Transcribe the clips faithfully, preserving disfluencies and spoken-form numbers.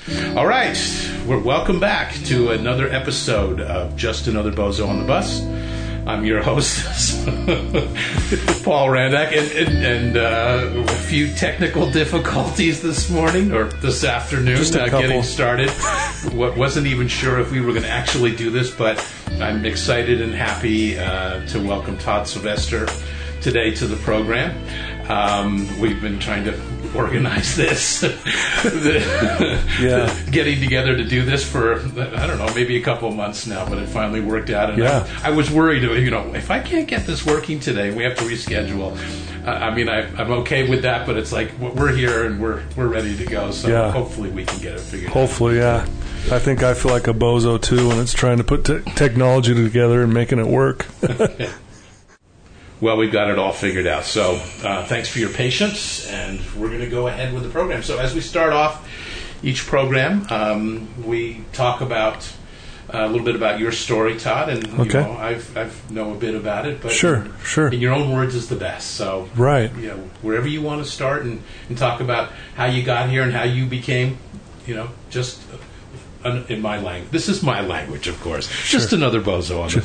All right, we're welcome back to another episode of Just Another Bozo on the Bus. I'm your host, Paul Randak, and, and, and uh, a few technical difficulties this morning, or this afternoon, Just a uh, couple. getting started. W- wasn't even sure if we were going to actually do this, but I'm excited and happy uh, to welcome Todd Sylvester today to the program. Um, we've been trying to organize this, yeah. getting together to do this for, I don't know, maybe a couple of months now, but it finally worked out. And Yeah. I, I was worried, you know, if I can't get this working today, we have to reschedule. Uh, I mean, I, I'm okay with that, but it's like we're here and we're we're ready to go. So Yeah. hopefully we can get it figured Hopefully, yeah. I think I feel like a bozo, too, when it's trying to put te- technology together and making it work. out. Well, we've got it all figured out. So uh, thanks for your patience, and we're going to go ahead with the program. So as we start off each program, um, we talk about uh, a little bit about your story, Todd, and you Okay. know, I've I've know a bit about it, but Sure, in, sure. in your own words is the best. So Right. you know, wherever you want to start and, and talk about how you got here and how you became, you know, just uh, in my language. This is my language, of course. Just another bozo on the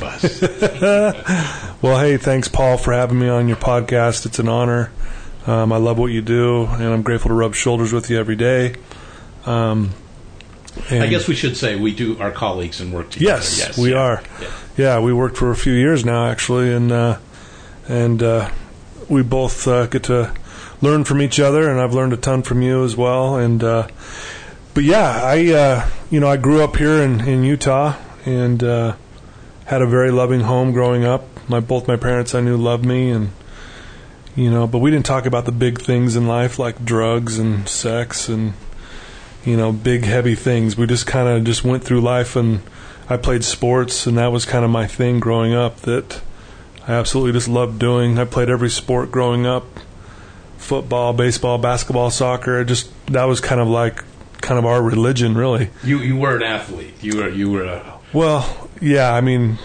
bus. Well, hey, thanks, Paul, for having me on your podcast. It's an honor. Um, I love what you do, and I'm grateful to rub shoulders with you every day. Um, and I guess we should say we do our colleagues and work together. Yes, we yeah. are. Yeah. Yeah, we worked for a few years now, actually, and uh, and uh, we both uh, get to learn from each other, and I've learned a ton from you as well. And uh, but yeah, I uh, you know I grew up here in, in Utah and uh, had a very loving home growing up. My both my parents I knew loved me, and you know, but we didn't talk about the big things in life like drugs and sex and you know big heavy things. We just kind of just went through life, and I played sports, and that was kind of my thing growing up that I absolutely just loved doing. I played every sport growing up: football, baseball, basketball, soccer. It just that was kind of like kind of our religion, really. You you were an athlete. You were you were a Well, yeah, I mean,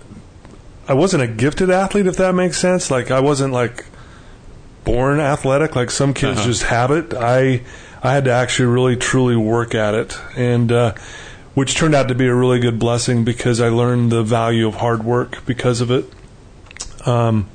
I wasn't a gifted athlete, if that makes sense. Like, I wasn't, like, born athletic. Like, some kids Uh-huh. just have it. I I had to actually really, truly work at it, and uh, which turned out to be a really good blessing because I learned the value of hard work because of it. Um,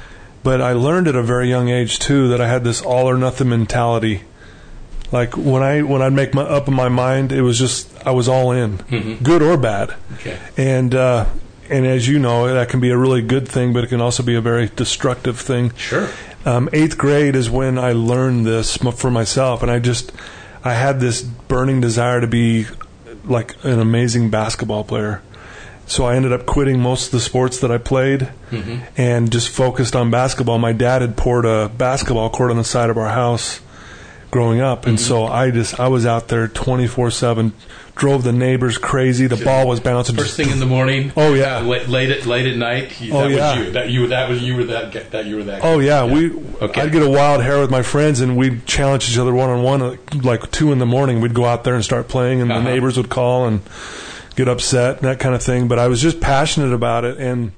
but I learned at a very young age, too, that I had this all-or-nothing mentality. Like, when, I, when I'd make my, up in my mind, it was just, I was all in, Mhm. good or bad. okay. And uh, and as you know, that can be a really good thing, but it can also be a very destructive thing. Sure. Um, eighth grade is when I learned this m- for myself, and I just I had this burning desire to be like an amazing basketball player. So I ended up quitting most of the sports that I played Mhm. and just focused on basketball. My dad had poured a basketball court on the side of our house growing up, and so I just I was out there twenty-four seven, drove the neighbors crazy. The ball was bouncing. First thing in the morning. Oh, yeah. Uh, late, late at late at night. You, Oh, that yeah. was you. That you that was you were that that you were that. Oh yeah, we. Okay. I'd get a wild hair with my friends, and we'd challenge each other one on one. Like two in the morning, we'd go out there and start playing, and Uh-huh. the neighbors would call and get upset and that kind of thing. But I was just passionate about it, and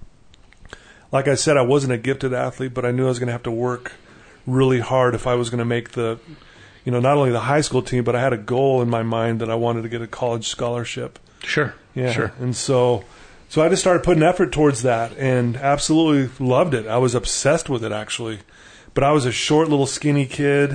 like I said, I wasn't a gifted athlete, but I knew I was going to have to work really hard if I was going to make the, you know, not only the high school team, but I had a goal in my mind that I wanted to get a college scholarship. Sure. Yeah. Sure. And so so I just started putting effort towards that and absolutely loved it. I was obsessed with it, actually. But I was a short little skinny kid,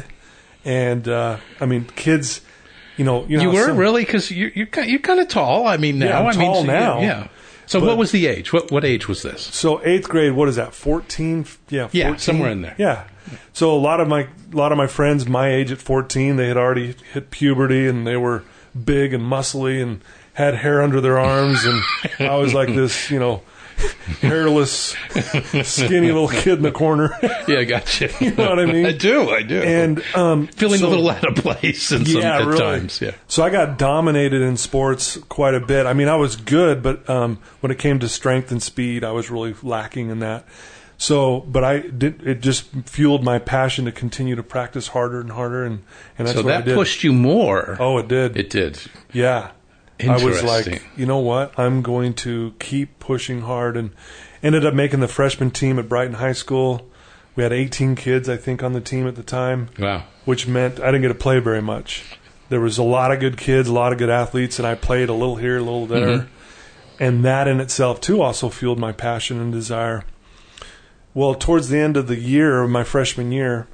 and uh, I mean, kids, you know, you, know You how were some- really because you you're kind you're kind of tall. I mean now. Yeah, I'm I mean, tall so you- now. Yeah. So But- what was the age? What what age was this? So eighth grade, what is that? Fourteen? Yeah, fourteen? Yeah, somewhere in there. Yeah. So a lot of my a lot of my friends my age at fourteen, they had already hit puberty, and they were big and muscly and had hair under their arms, and I was like this, you know, hairless, skinny little kid in the corner. Yeah, I got you. You know what I mean? I do. I do. And um, feeling so- a little out of place in some yeah, at really. times. Yeah. So I got dominated in sports quite a bit. I mean, I was good, but um, when it came to strength and speed, I was really lacking in that. So, but I did. It just fueled my passion to continue to practice harder and harder, and and that's So what I that did. pushed you more. Oh, it did. It did. Yeah. I was Interesting. like, you know what? I'm going to keep pushing hard, and ended up making the freshman team at Brighton High School. We had eighteen kids, I think, on the team at the time, Wow. which meant I didn't get to play very much. there was a lot of good kids, a lot of good athletes, and I played a little here, a little there. Mm-hmm. And that in itself, too, also fueled my passion and desire. Well, towards the end of the year, my freshman year,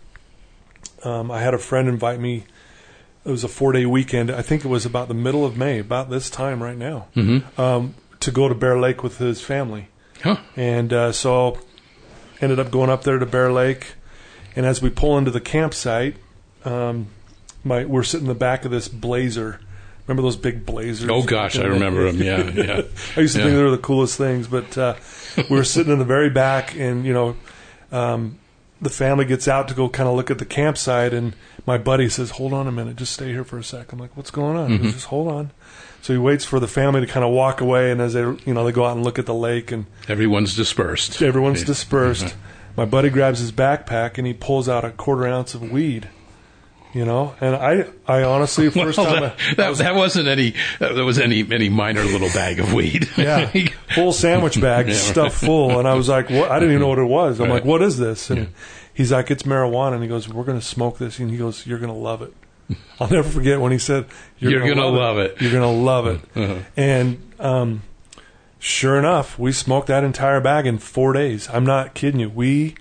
um, I had a friend invite me. It was a four-day weekend. I think it was about the middle of May, about this time right now, mm-hmm. um, to go to Bear Lake with his family. Huh. And uh, so ended up going up there to Bear Lake. And as we pull into the campsite, um, my we're sitting in the back of this Blazer. Remember those big Blazers? Oh, gosh, I remember them, yeah. yeah. I used to yeah. think they were the coolest things. But uh, we were sitting in the very back, and, you know, um, the family gets out to go kind of look at the campsite, and my buddy says, hold on a minute, just stay here for a sec. I'm like, what's going on? Mm-hmm. He goes, just hold on. So he waits for the family to kind of walk away, and as they, you know, they go out and look at the lake, and everyone's dispersed. Everyone's dispersed. Mm-hmm. My buddy grabs his backpack, and he pulls out a quarter ounce of weed. You know, and I, I honestly, first well, time that, I, that, was, that wasn't any, that was any, any minor little bag of weed. Yeah, full sandwich bag yeah, stuffed full, and I was like, what? I didn't even know what it was. I'm right. like, what is this? And yeah. he's like, it's marijuana, and he goes, we're going to smoke this, and he goes, you're going to love it. I'll never forget when he said, you're, you're going to love, love it. it. You're going to love it. Uh-huh. And um, sure enough, we smoked that entire bag in four days. I'm not kidding you. We.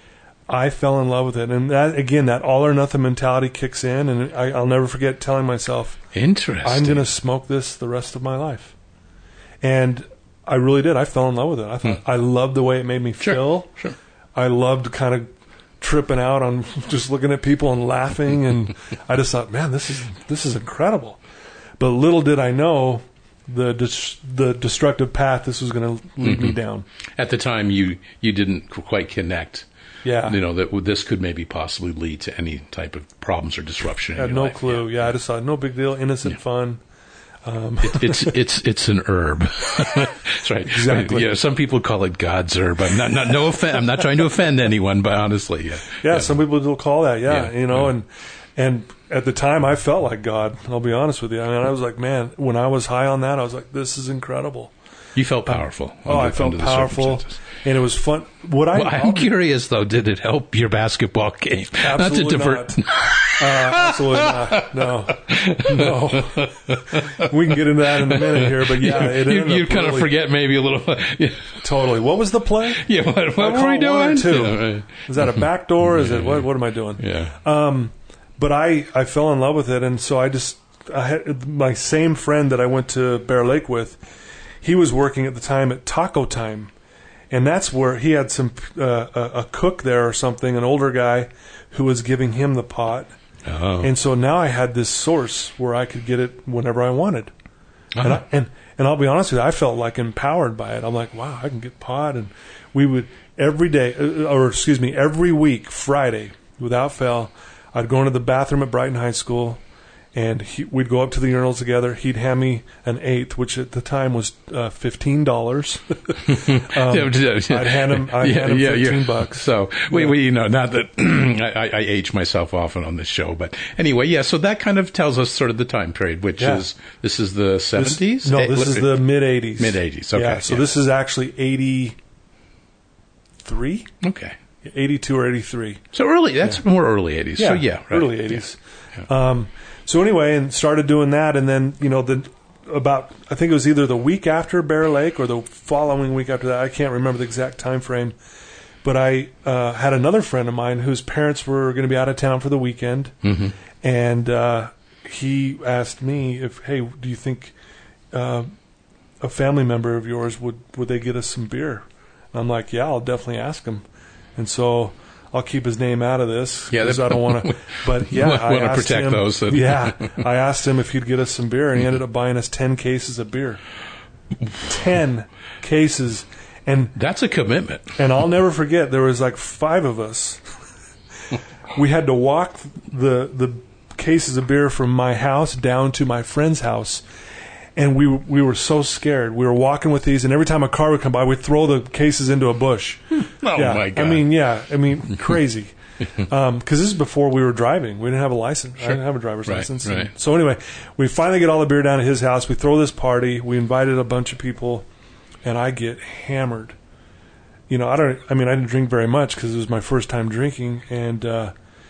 I fell in love with it. And that, again, that all or nothing mentality kicks in. And I, I'll never forget telling myself, interesting, I'm going to smoke this the rest of my life. And I really did. I fell in love with it. I thought hmm. I loved the way it made me sure. feel. Sure. I loved kind of tripping out on just looking at people and laughing. And I just thought, man, this is this is incredible. But little did I know the dis- the destructive path this was going to lead mm-hmm. me down. At the time, you, you didn't quite connect. Yeah, you know that this could maybe possibly lead to any type of problems or disruption. I had in your no life. clue. Yeah. yeah, I just thought no big deal, innocent yeah. fun. Um. It, it's it's it's an herb. That's right. Exactly. Yeah, some people call it God's herb. I'm not, not no offend. I'm not trying to offend anyone, but honestly, yeah. Yeah, yeah. Some people will call that. Yeah, yeah. you know, yeah. and and at the time I felt like God. I'll be honest with you. I mean, I was like, man, when I was high on that, I was like, this is incredible. You felt powerful. Oh, under, I felt powerful, and it was fun. What I well, I'm curious though, did it help your basketball game? Absolutely not to divert. Not. uh, absolutely not. No, no. We can get into that in a minute here, but yeah, it you, you kind really, of forget maybe a little. Yeah. Totally. What was the play? Yeah, what, what were we doing? One or two. Yeah, right. Is that a back door? Is it what? What am I doing? Yeah. Um, but I I fell in love with it, and so I just I had my same friend that I went to Bear Lake with. He was working at the time at Taco Time, and that's where he had some uh, a, a cook there or something, an older guy, who was giving him the pot. Oh. And so now I had this source where I could get it whenever I wanted. Uh-huh. And, I, and and I'll be honest with you, I felt like empowered by it. I'm like, wow, I can get pot. And we would every day, or excuse me, every week, Friday, without fail, I'd go into the bathroom at Brighton High School, and he, we'd go up to the urinals together. He'd hand me an eighth, which at the time was uh, fifteen dollars. um, I'd hand him, I'd yeah, hand him yeah, fifteen yeah. bucks. So we, yeah. we, you know, not that I, I age myself often on this show, but anyway, yeah. So that kind of tells us sort of the time period, which yeah. is this is the seventies. No, this is the mid eighties. Mid eighties. Okay. Yeah. So yeah. this is actually eighty-three. Okay. eighty-two or eighty-three. So early. That's yeah. more early eighties. Yeah, so yeah, right. early eighties. Yeah. Yeah. Um, so anyway, and started doing that, and then you know the about I think it was either the week after Bear Lake or the following week after that. I can't remember the exact time frame, but I uh, had another friend of mine whose parents were going to be out of town for the weekend, mm-hmm. and uh, he asked me if, hey, do you think uh, a family member of yours would would they get us some beer? And I'm like, yeah, I'll definitely ask him, and so. I'll keep his name out of this because yeah, I don't want to. But yeah, I want to protect him, those. That yeah, I asked him if he'd get us some beer, and he ended up buying us ten cases of beer. Ten cases, and that's a commitment. And I'll never forget. There was like five of us. We had to walk the the cases of beer from my house down to my friend's house. And we we were so scared. We were walking with these, and every time a car would come by, we'd throw the cases into a bush. Oh, yeah. my God. I mean, yeah. I mean, crazy. Because um, this is before we were driving. We didn't have a license. Sure. I didn't have a driver's right, license. Right. So anyway, we finally get all the beer down at his house. We throw this party. We invited a bunch of people, and I get hammered. You know, I don't. I mean, I didn't drink very much because it was my first time drinking, and uh,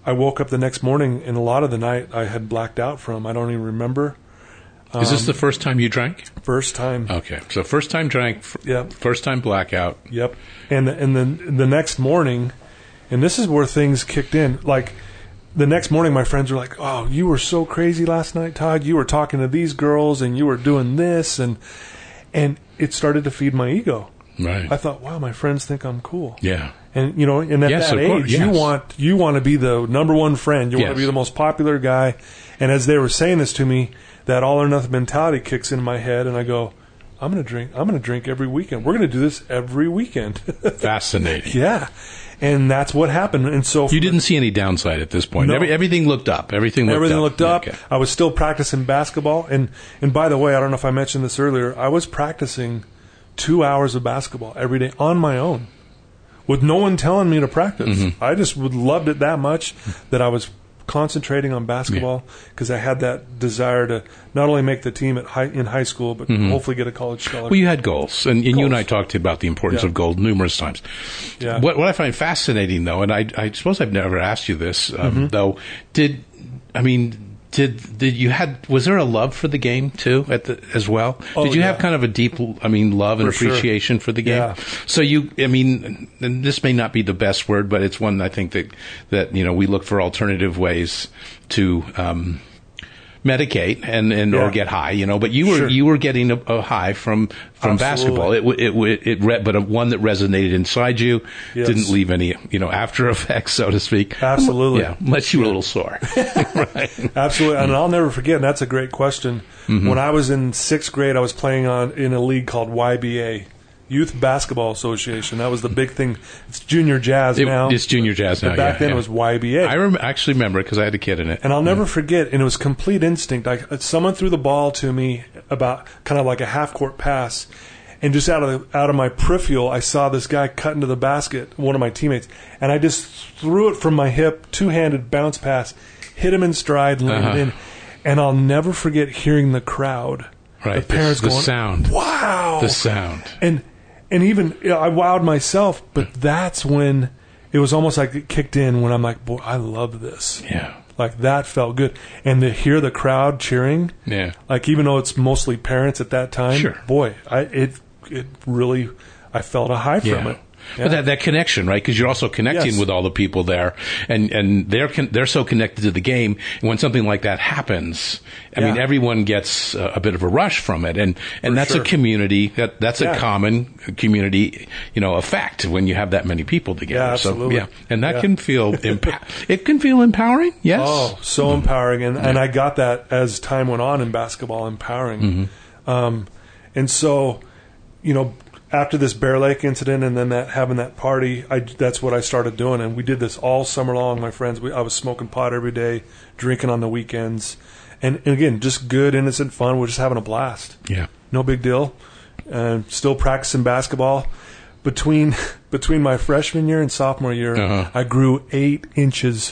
I woke up the next morning, and a lot of the night I had blacked out from. I don't even remember. Um, Is this the first time you drank? First time. Okay, so first time drank. F- yep. First time blackout. Yep. And and then the next morning, and this is where things kicked in. Like the next morning, my friends were like, "Oh, you were so crazy last night, Todd. You were talking to these girls, and you were doing this, and and it started to feed my ego." Right. I thought, wow, my friends think I'm cool. Yeah. And you know, and at yes, that age, course, yes. you want you want to be the number one friend. You yes. want to be the most popular guy. And as they were saying this to me, that all or nothing mentality kicks in my head, and I go, I'm going to drink. I'm going to drink every weekend. We're going to do this every weekend. Fascinating. Yeah. And that's what happened. And so you didn't see any downside at this point. No. Every, everything looked up. Everything looked everything up. looked up. Okay. I was still practicing basketball, and and by the way, I don't know if I mentioned this earlier. I was practicing two hours of basketball every day on my own, with no one telling me to practice. Mm-hmm. I just would loved it that much that I was concentrating on basketball because yeah. I had that desire to not only make the team at high, in high school, but mm-hmm. hopefully get a college scholarship. Well, you had goals, and, and goals. you and I talked about the importance yeah. of gold numerous times. Yeah. What, what I find fascinating, though, and I, I suppose I've never asked you this, um, mm-hmm. though, did I mean? Did did you had was there a love for the game too at the as well? Oh, did you yeah. have kind of a deep I mean love and for appreciation sure. for the game? Yeah. So you I mean and this may not be the best word, but it's one I think that that you know we look for alternative ways to um, medicate and, and yeah. or get high, you know. But you were sure. you were getting a, a high from from basketball. It it it, it re- but a, one that resonated inside you, yes. didn't leave any you know after effects, so to speak. Absolutely, yeah. Unless you were a little sore, right? Absolutely, and I'll never forget. And that's a great question. Mm-hmm. When I was in sixth grade, I was playing on in a league called Y B A. Youth Basketball Association. That was the big thing. It's junior jazz it, now. It's junior jazz now. But back yeah, then yeah. it was Y B A. I rem- actually remember it because I had a kid in it. And I'll never yeah. forget, and it was complete instinct. I, someone threw the ball to me about kind of like a half-court pass, and just out of the, out of my peripheral, I saw this guy cut into the basket, one of my teammates, and I just threw it from my hip, two-handed bounce pass, hit him in stride, landed uh-huh. in, and I'll never forget hearing the crowd, right? The parents the, the going, sound, wow, the sound, and. And even you know, I wowed myself, but that's when it was almost like it kicked in when I'm like, boy, I love this. Yeah. Like that felt good. And to hear the crowd cheering, yeah. like even though it's mostly parents at that time, sure. boy, I it it really I felt a high from yeah. it. Yeah. But that, that connection, right? Because you're also connecting yes. with all the people there, and, and they're con- they're so connected to the game. And when something like that happens, I yeah. mean, everyone gets a, a bit of a rush from it, and, and For that's sure. a community that that's yeah. a common community, you know, effect when you have that many people together. Yeah, absolutely. So, yeah, and that yeah. can feel emp- it can feel empowering. Yes. Oh, so mm-hmm. empowering, and yeah. and I got that as time went on in basketball, empowering, mm-hmm. um, and so, you know. After this Bear Lake incident and then that having that party, I, that's what I started doing. And we did this all summer long, my friends. We, I was smoking pot every day, drinking on the weekends. And, and again, just good, innocent fun. We're just having a blast. Yeah. No big deal. Uh, still practicing basketball. Between between my freshman year and sophomore year, uh-huh. I grew eight inches.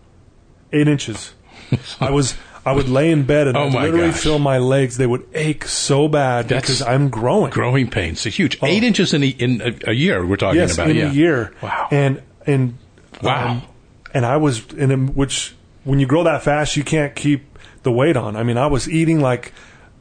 Eight inches. I was... I would lay in bed and oh I'd my literally gosh. feel my legs. They would ache so bad That's because I'm growing. Growing pains. It's huge. Oh. Eight inches in a, in a, a year we're talking yes, about. in yeah. a year. Wow. And, and, wow. Um, and I was, in a, which, when you grow that fast, you can't keep the weight on. I mean, I was eating like,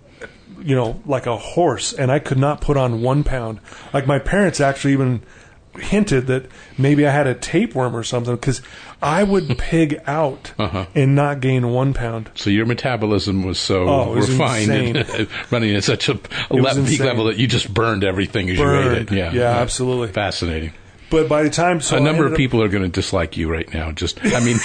you know, like a horse, and I could not put on one pound. Like my parents actually even hinted that maybe I had a tapeworm or something because I would pig out uh-huh. and not gain one pound. So your metabolism was so oh, was refined and running at such a, a le- peak level that you just burned everying as burned. you ate it. Yeah, yeah, yeah, absolutely. Fascinating. But by the time... So a number of up, people are going to dislike you right now. Just, I mean...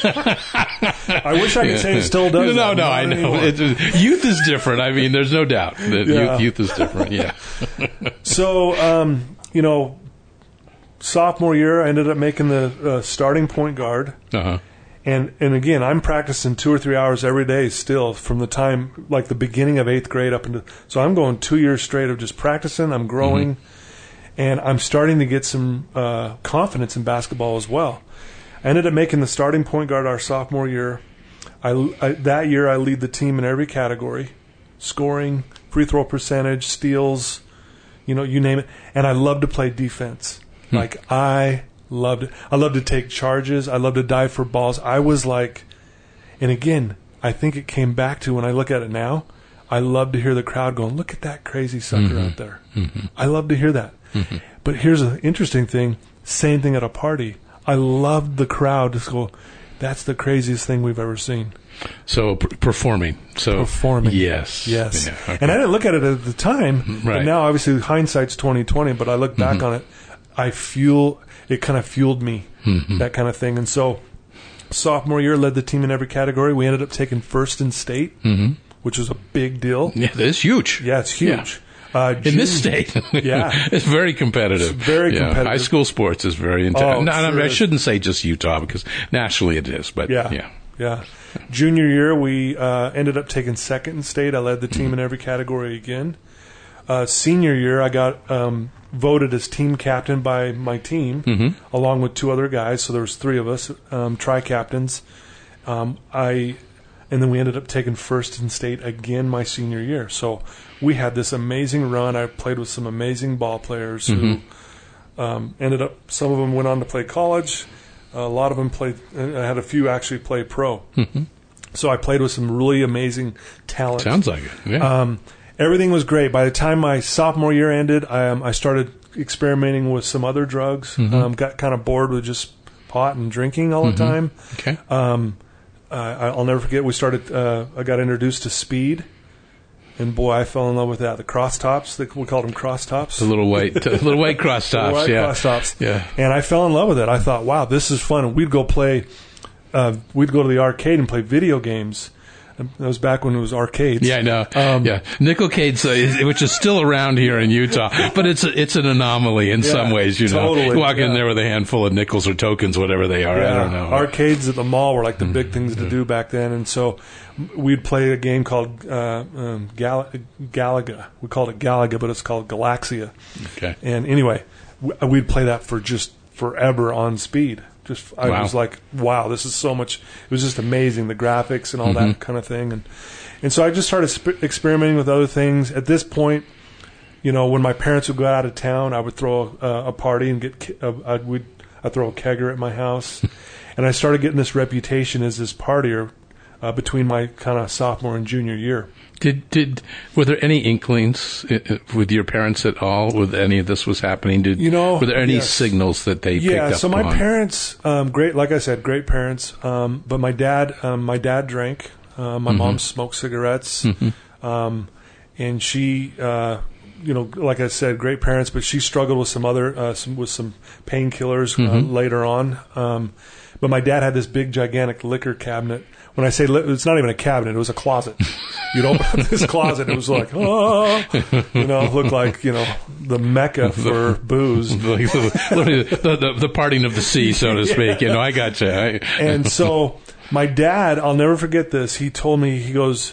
I wish I could yeah. say it still does. No, no, I know. It, youth is different. I mean, there's no doubt that yeah. youth, youth is different, yeah. So, um, you know, sophomore year, I ended up making the uh, starting point guard. Uh-huh. And, and again, I'm practicing two or three hours every day still from the time, like the beginning of eighth grade up into... So I'm going two years straight of just practicing. I'm growing. Mm-hmm. And I'm starting to get some uh, confidence in basketball as well. I ended up making the starting point guard our sophomore year. I, I, that year, I lead the team in every category. Scoring, free throw percentage, steals, you know, you name it. And I love to play defense. Hmm. Like, I Loved it. I loved to take charges. I loved to dive for balls. I was like, and again, I think it came back to when I look at it now, I love to hear the crowd going, look at that crazy sucker mm-hmm. out there. Mm-hmm. I love to hear that. Mm-hmm. But here's an interesting thing. Same thing at a party. I loved the crowd to go, that's the craziest thing we've ever seen. So p- performing. So Performing. Yes. Yes. Yeah, okay. And I didn't look at it at the time. Right. But now, obviously, hindsight's twenty twenty, but I look back mm-hmm. on it, I fuel, it kind of fueled me, mm-hmm. that kind of thing. And so sophomore year, led the team in every category. We ended up taking first in state, mm-hmm. which was a big deal. Yeah, that's huge. Yeah, it's huge. Yeah. Uh, in June, this state, yeah, it's very competitive. It's very yeah. competitive. High school sports is very intense. Oh, no, sure no, I is. shouldn't say just Utah because nationally it is. But yeah, yeah, yeah. Junior year, we uh, ended up taking second in state. I led the team mm-hmm. in every category again. Uh, senior year, I got um, voted as team captain by my team, mm-hmm. along with two other guys. So there was three of us, um, tri-captains. Um, I. And then we ended up taking first in state again my senior year. So we had this amazing run. I played with some amazing ball players mm-hmm. who um, ended up, some of them went on to play college. A lot of them played, I had a few actually play pro. Mm-hmm. So I played with some really amazing talent. Sounds like it, yeah. Um, everything was great. By the time my sophomore year ended, I, um, I started experimenting with some other drugs. Mm-hmm. Um, got kind of bored with just pot and drinking all mm-hmm. the time. Okay. Um, Uh, I'll never forget. We started. Uh, I got introduced to speed, and boy, I fell in love with that. The cross tops. We called them cross tops. The little white, the little white cross tops. White yeah, cross tops. Yeah. And I fell in love with it. I thought, wow, this is fun. And we'd go play. Uh, we'd go to the arcade and play video games. That was back when it was arcades. Yeah, I know. Um, yeah, Nickelcades, uh, which is still around here in Utah, but it's a, it's an anomaly in yeah, some ways. You know, totally, you walk yeah. in there with a handful of nickels or tokens, whatever they are. Yeah. I don't know. Arcades at the mall were like the mm-hmm. big things to do back then, and so we'd play a game called uh, um, Gal- Galaga. We called it Galaga, but it's called Galaxia. Okay. And anyway, we'd play that for just forever on speed. Just I wow. was like, wow, this is so much. It was just amazing, the graphics and all mm-hmm. that kind of thing. And and so I just started sp- experimenting with other things. At this point, you know, when my parents would go out of town, I would throw a, a party and get uh, I'd we'd, I'd throw a kegger at my house, and I started getting this reputation as this partier uh, between my kind of sophomore and junior year. Did did were there any inklings with your parents at all? With any of this was happening? Did you know? Were there any yes. signals that they yeah, picked up on? Yeah. So my on? parents, um, great. Like I said, great parents. Um, but my dad, um, my dad drank. Uh, my mm-hmm. mom smoked cigarettes, mm-hmm. um, and she, uh, you know, like I said, great parents. But she struggled with some other, uh, some, with some painkillers mm-hmm. uh, later on. Um, but my dad had this big, gigantic liquor cabinet. When I say li- it's not even a cabinet, it was a closet. You'd open up this closet, and it was like, oh, you know, it looked like, you know, the mecca for booze. the, the, the, the parting of the sea, so to speak. Yeah. You know, I got you. I, and so my dad, I'll never forget this. He told me, he goes,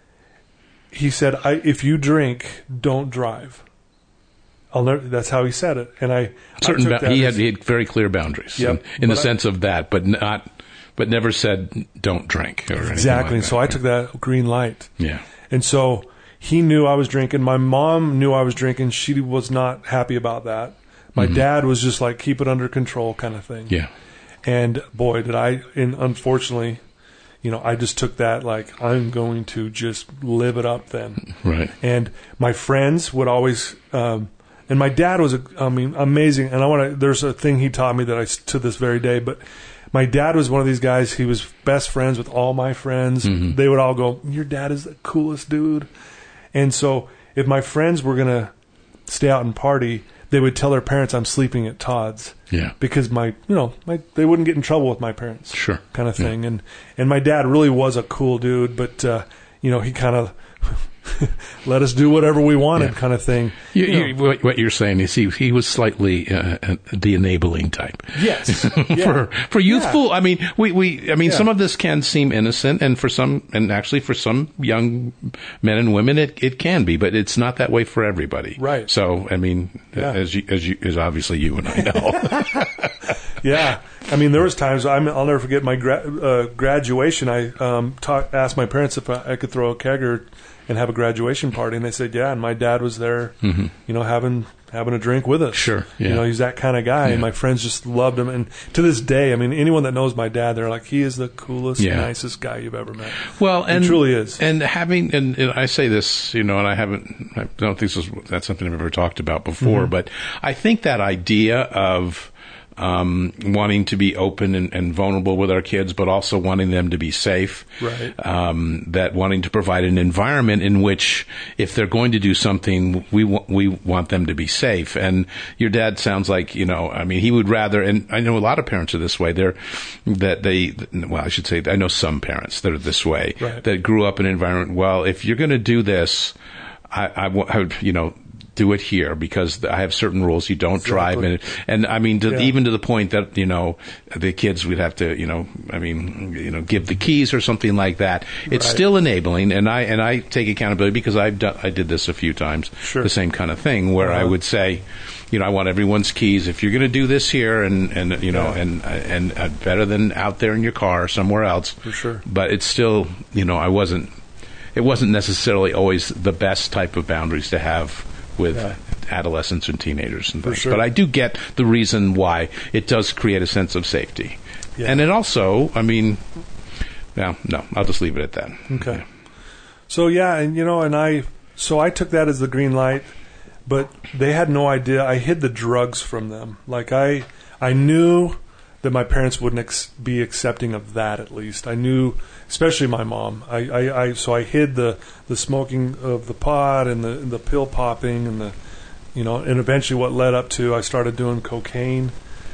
he said, I, if you drink, don't drive. I'll never, that's how he said it. And I, Certain I ba- he, had, he had very clear boundaries yep, in, in the I, sense of that, but not... But never said don't drink or anything exactly. like that. So I took that green light. Yeah. And so he knew I was drinking. My mom knew I was drinking. She was not happy about that. My mm-hmm. dad was just like, keep it under control kind of thing. Yeah. And boy, did I, and unfortunately, you know, I just took that like, I'm going to just live it up then. Right. And my friends would always, um, and my dad was, I mean, amazing. And I want to, there's a thing he taught me that I, to this very day, but my dad was one of these guys. He was best friends with all my friends. Mm-hmm. They would all go, your dad is the coolest dude. And so if my friends were going to stay out and party, they would tell their parents I'm sleeping at Todd's. Yeah. Because my, you know, my, they wouldn't get in trouble with my parents. Sure. Kind of thing. Yeah. And, and my dad really was a cool dude, but, uh, you know, he kind of let us do whatever we wanted, yeah. kind of thing. You, you know. you, what you're saying is he he was slightly uh, the enabling type. Yes, yeah. for for youthful. Yeah. I mean, we, we I mean, yeah. some of this can seem innocent, and for some, and actually for some young men and women, it, it can be, but it's not that way for everybody. Right. So, I mean, yeah. as you, as you, as obviously you and I know. Yeah. I mean, there was times I'm, I'll never forget my gra- uh, graduation. I um, talk, asked my parents if I, I could throw a kegger and have a graduation party? And they said, yeah. And my dad was there, mm-hmm. you know, having having a drink with us. Sure. Yeah. You know, he's that kind of guy. Yeah. And my friends just loved him. And to this day, I mean, anyone that knows my dad, they're like, he is the coolest, yeah. nicest guy you've ever met. Well, and he truly is. And having, and, and I say this, you know, and I haven't, I don't think this is, that's something I've ever talked about before, mm-hmm. but I think that idea of, Um, wanting to be open and, and vulnerable with our kids, but also wanting them to be safe. Right. Um, that wanting to provide an environment in which, if they're going to do something, we w- we want them to be safe. And your dad sounds like, you know, I mean, he would rather, and I know a lot of parents are this way. They're that they, well, I should say, I know some parents that are this way, right. that grew up in an environment. Well, if you're going to do this, I, I, I would, you know. do it here because I have certain rules. You don't exactly. drive. And, and I mean, to, yeah. even to the point that, you know, the kids would have to, you know, I mean, you know, give the keys or something like that. It's right. still enabling. And I, and I take accountability because I've done, I did this a few times, sure. the same kind of thing where uh-huh. I would say, you know, I want everyone's keys. If you're going to do this here and, and, you know, yeah. and, and uh, better than out there in your car or somewhere else. For sure. But it's still, you know, I wasn't, it wasn't necessarily always the best type of boundaries to have with yeah. adolescents and teenagers and things. Sure. But I do get the reason why it does create a sense of safety. Yeah. And it also, I mean, no, no, I'll just leave it at that. Okay. Yeah. So, yeah, and, you know, and I, so I took that as the green light, but they had no idea. I hid the drugs from them. Like, I, I knew that my parents wouldn't ex- be accepting of that, at least. I knew, especially my mom. I, I, I so I hid the, the smoking of the pot and the the pill popping and the, you know, and eventually what led up to I started doing cocaine,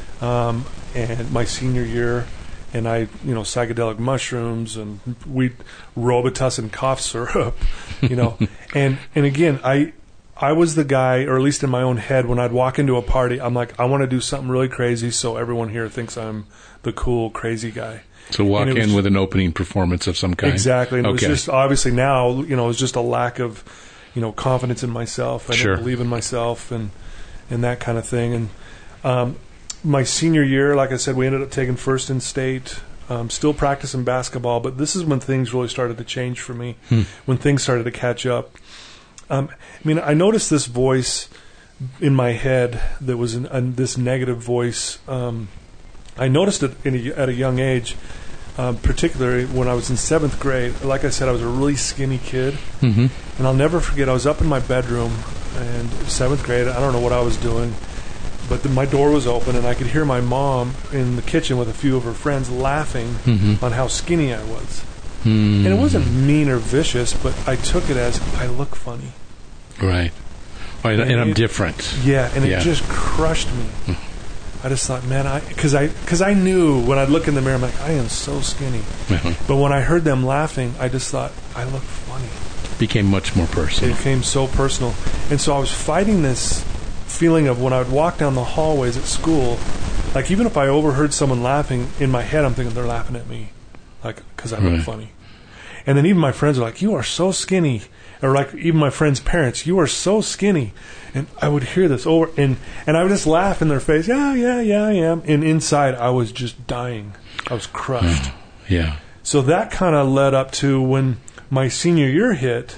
um, and my senior year, and I, you know, psychedelic mushrooms and we Robitussin cough syrup, you know, and and again I. I was the guy, or at least in my own head, when I'd walk into a party, I'm like, I want to do something really crazy so everyone here thinks I'm the cool, crazy guy. So walk in was, with an opening performance of some kind. Exactly. And okay. it was just, obviously now, you know, it was just a lack of, you know, confidence in myself. I sure. didn't believe in myself and, and that kind of thing. And um, my senior year, like I said, we ended up taking first in state. Um, still practicing basketball, but this is when things really started to change for me, hmm. when things started to catch up. Um, I mean, I noticed this voice in my head that was an, an, this negative voice. Um, I noticed it in a, at a young age, um, particularly when I was in seventh grade. Like I said, I was a really skinny kid. Mm-hmm. And I'll never forget, I was up in my bedroom, and seventh grade, I don't know what I was doing, but the, my door was open, and I could hear my mom in the kitchen with a few of her friends laughing mm-hmm. on how skinny I was. Mm. And it wasn't mean or vicious, but I took it as, I look funny. Right. Right, and, and I'm it, different. Yeah, and yeah. it just crushed me. I just thought, man, I because I because I knew when I'd look in the mirror, I'm like, I am so skinny. Uh-huh. But when I heard them laughing, I just thought, I look funny. Became much more personal. It became so personal, and so I was fighting this feeling of when I would walk down the hallways at school, like even if I overheard someone laughing, in my head I'm thinking they're laughing at me, like because I look right. funny. And then even my friends are like, you are so skinny. Or like even my friends' parents, you are so skinny. And I would hear this over, and, and I would just laugh in their face. Yeah, yeah, yeah, I am. And inside, I was just dying. I was crushed. Oh, yeah. So that kind of led up to when my senior year hit,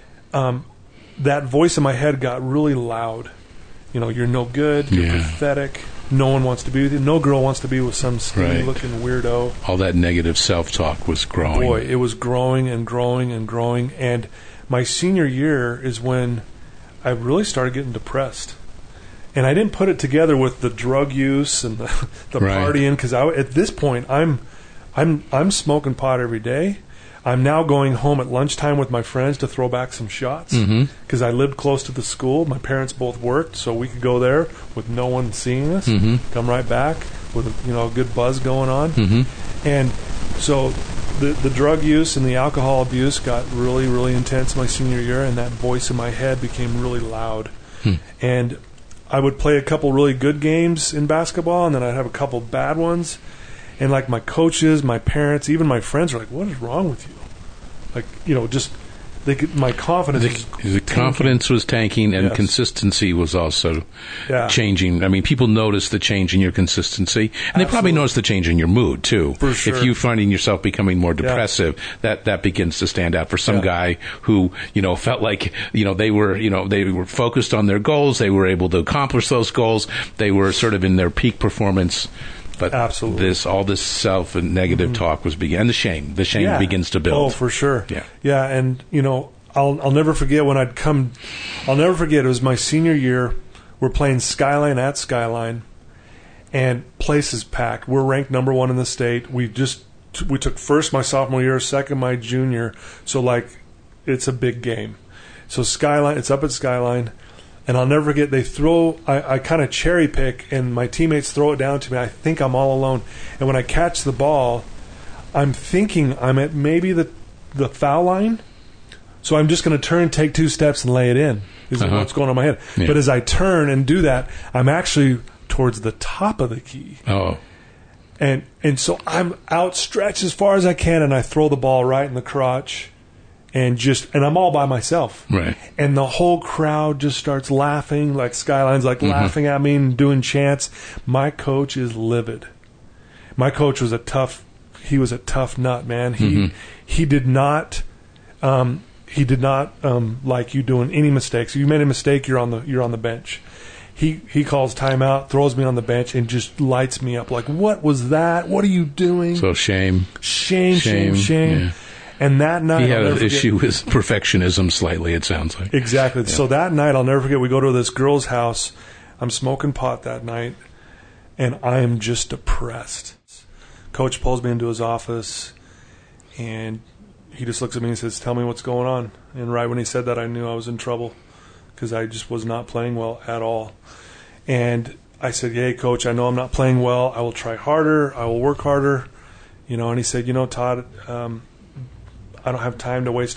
um, that voice in my head got really loud. You know, you're no good, you're yeah. pathetic, no one wants to be with you. No girl wants to be with some skinny-looking right. weirdo. All that negative self-talk was growing. Boy, it was growing and growing and growing. And my senior year is when I really started getting depressed. And I didn't put it together with the drug use and the, the right. partying, because at this point, I'm, I'm, I'm smoking pot every day. I'm now going home at lunchtime with my friends to throw back some shots because mm-hmm. I lived close to the school. My parents both worked, so we could go there with no one seeing us. Mm-hmm. Come right back with a, you know a good buzz going on, mm-hmm. and so the the drug use and the alcohol abuse got really really intense my senior year, and that voice in my head became really loud. Hmm. And I would play a couple really good games in basketball, and then I'd have a couple bad ones. And like my coaches, my parents, even my friends are like, "What is wrong with you?" Like, you know, just they could, my confidence the, was the confidence was tanking, and yes. consistency was also yeah. changing. I mean, people notice the change in your consistency, and Absolutely. They probably notice the change in your mood too. For sure. If you're finding yourself becoming more depressive, yeah. that that begins to stand out for some yeah. guy who you know felt like you know they were you know they were focused on their goals, they were able to accomplish those goals, they were sort of in their peak performance. But Absolutely. this, all this self and negative mm-hmm. talk was begin, and the shame, the shame yeah. begins to build. Oh, for sure. Yeah, yeah, and you know, I'll I'll never forget when I'd come. I'll never forget. It was my senior year. We're playing Skyline at Skyline, and place is packed. We're ranked number one in the state. We just we took first my sophomore year, second my junior. So like, it's a big game. So Skyline, it's up at Skyline. And I'll never forget, they throw, I, I kind of cherry pick, and my teammates throw it down to me. I think I'm all alone. And when I catch the ball, I'm thinking I'm at maybe the the foul line. So I'm just going to turn, take two steps, and lay it in, is uh-huh. what's going on in my head. Yeah. But as I turn and do that, I'm actually towards the top of the key. Oh. And, and so I'm outstretched as far as I can, and I throw the ball right in the crotch. And just and I'm all by myself, right? And the whole crowd just starts laughing, like Skyline's like mm-hmm. laughing at me and doing chants. My coach is livid. My coach was a tough. He was a tough nut, man. He mm-hmm. he did not um, he did not um, like you doing any mistakes. If you made a mistake, you're on the you're on the bench. He he calls timeout, throws me on the bench, and just lights me up. Like, what was that? What are you doing? So shame, shame, shame, shame. shame. Yeah. And that night, he had an issue with perfectionism slightly, it sounds like. Exactly. Yeah. So that night, I'll never forget, we go to this girl's house. I'm smoking pot that night, and I am just depressed. Coach pulls me into his office, and he just looks at me and says, "Tell me what's going on." And right when he said that, I knew I was in trouble because I just was not playing well at all. And I said, "Hey, Coach, I know I'm not playing well. I will try harder. I will work harder." You know, and he said, "You know, Todd, um, I don't have time to waste,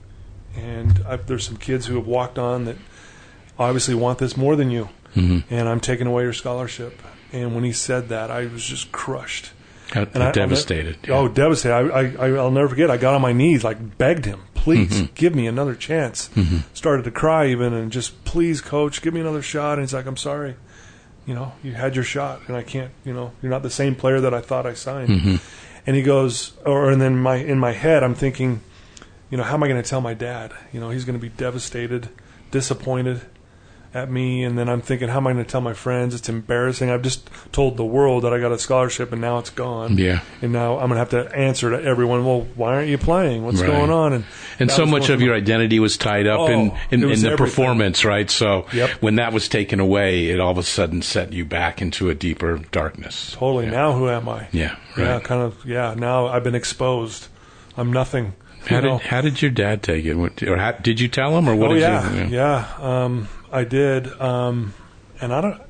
and I've, there's some kids who have walked on that obviously want this more than you, mm-hmm. and I'm taking away your scholarship." And when he said that, I was just crushed. How, and I, devastated. I, oh, devastated. I, I, I'll never forget. I got on my knees, like begged him, "Please, mm-hmm. give me another chance." Mm-hmm. Started to cry even, and just, "Please, Coach, give me another shot." And he's like, "I'm sorry. You know, you had your shot, and I can't, you know, you're not the same player that I thought I signed." Mm-hmm. And he goes, or and then my in my head, I'm thinking, you know, how am I going to tell my dad? You know, he's going to be devastated, disappointed at me. And then I'm thinking, how am I going to tell my friends? It's embarrassing. I've just told the world that I got a scholarship, and now it's gone. Yeah. And now I'm going to have to answer to everyone, "Well, why aren't you playing? What's right. going on?" And and so much of your identity was tied up oh, in, in, in the everything. performance, right? So yep. when that was taken away, it all of a sudden set you back into a deeper darkness. Totally. Yeah. Now who am I? Yeah. Right. Yeah. Kind of. Yeah. Now I've been exposed. I'm nothing. How did how did your dad take it? Or how, did you tell him, or what? Oh did yeah, you, you know? yeah. Um, I did, um, and I don't.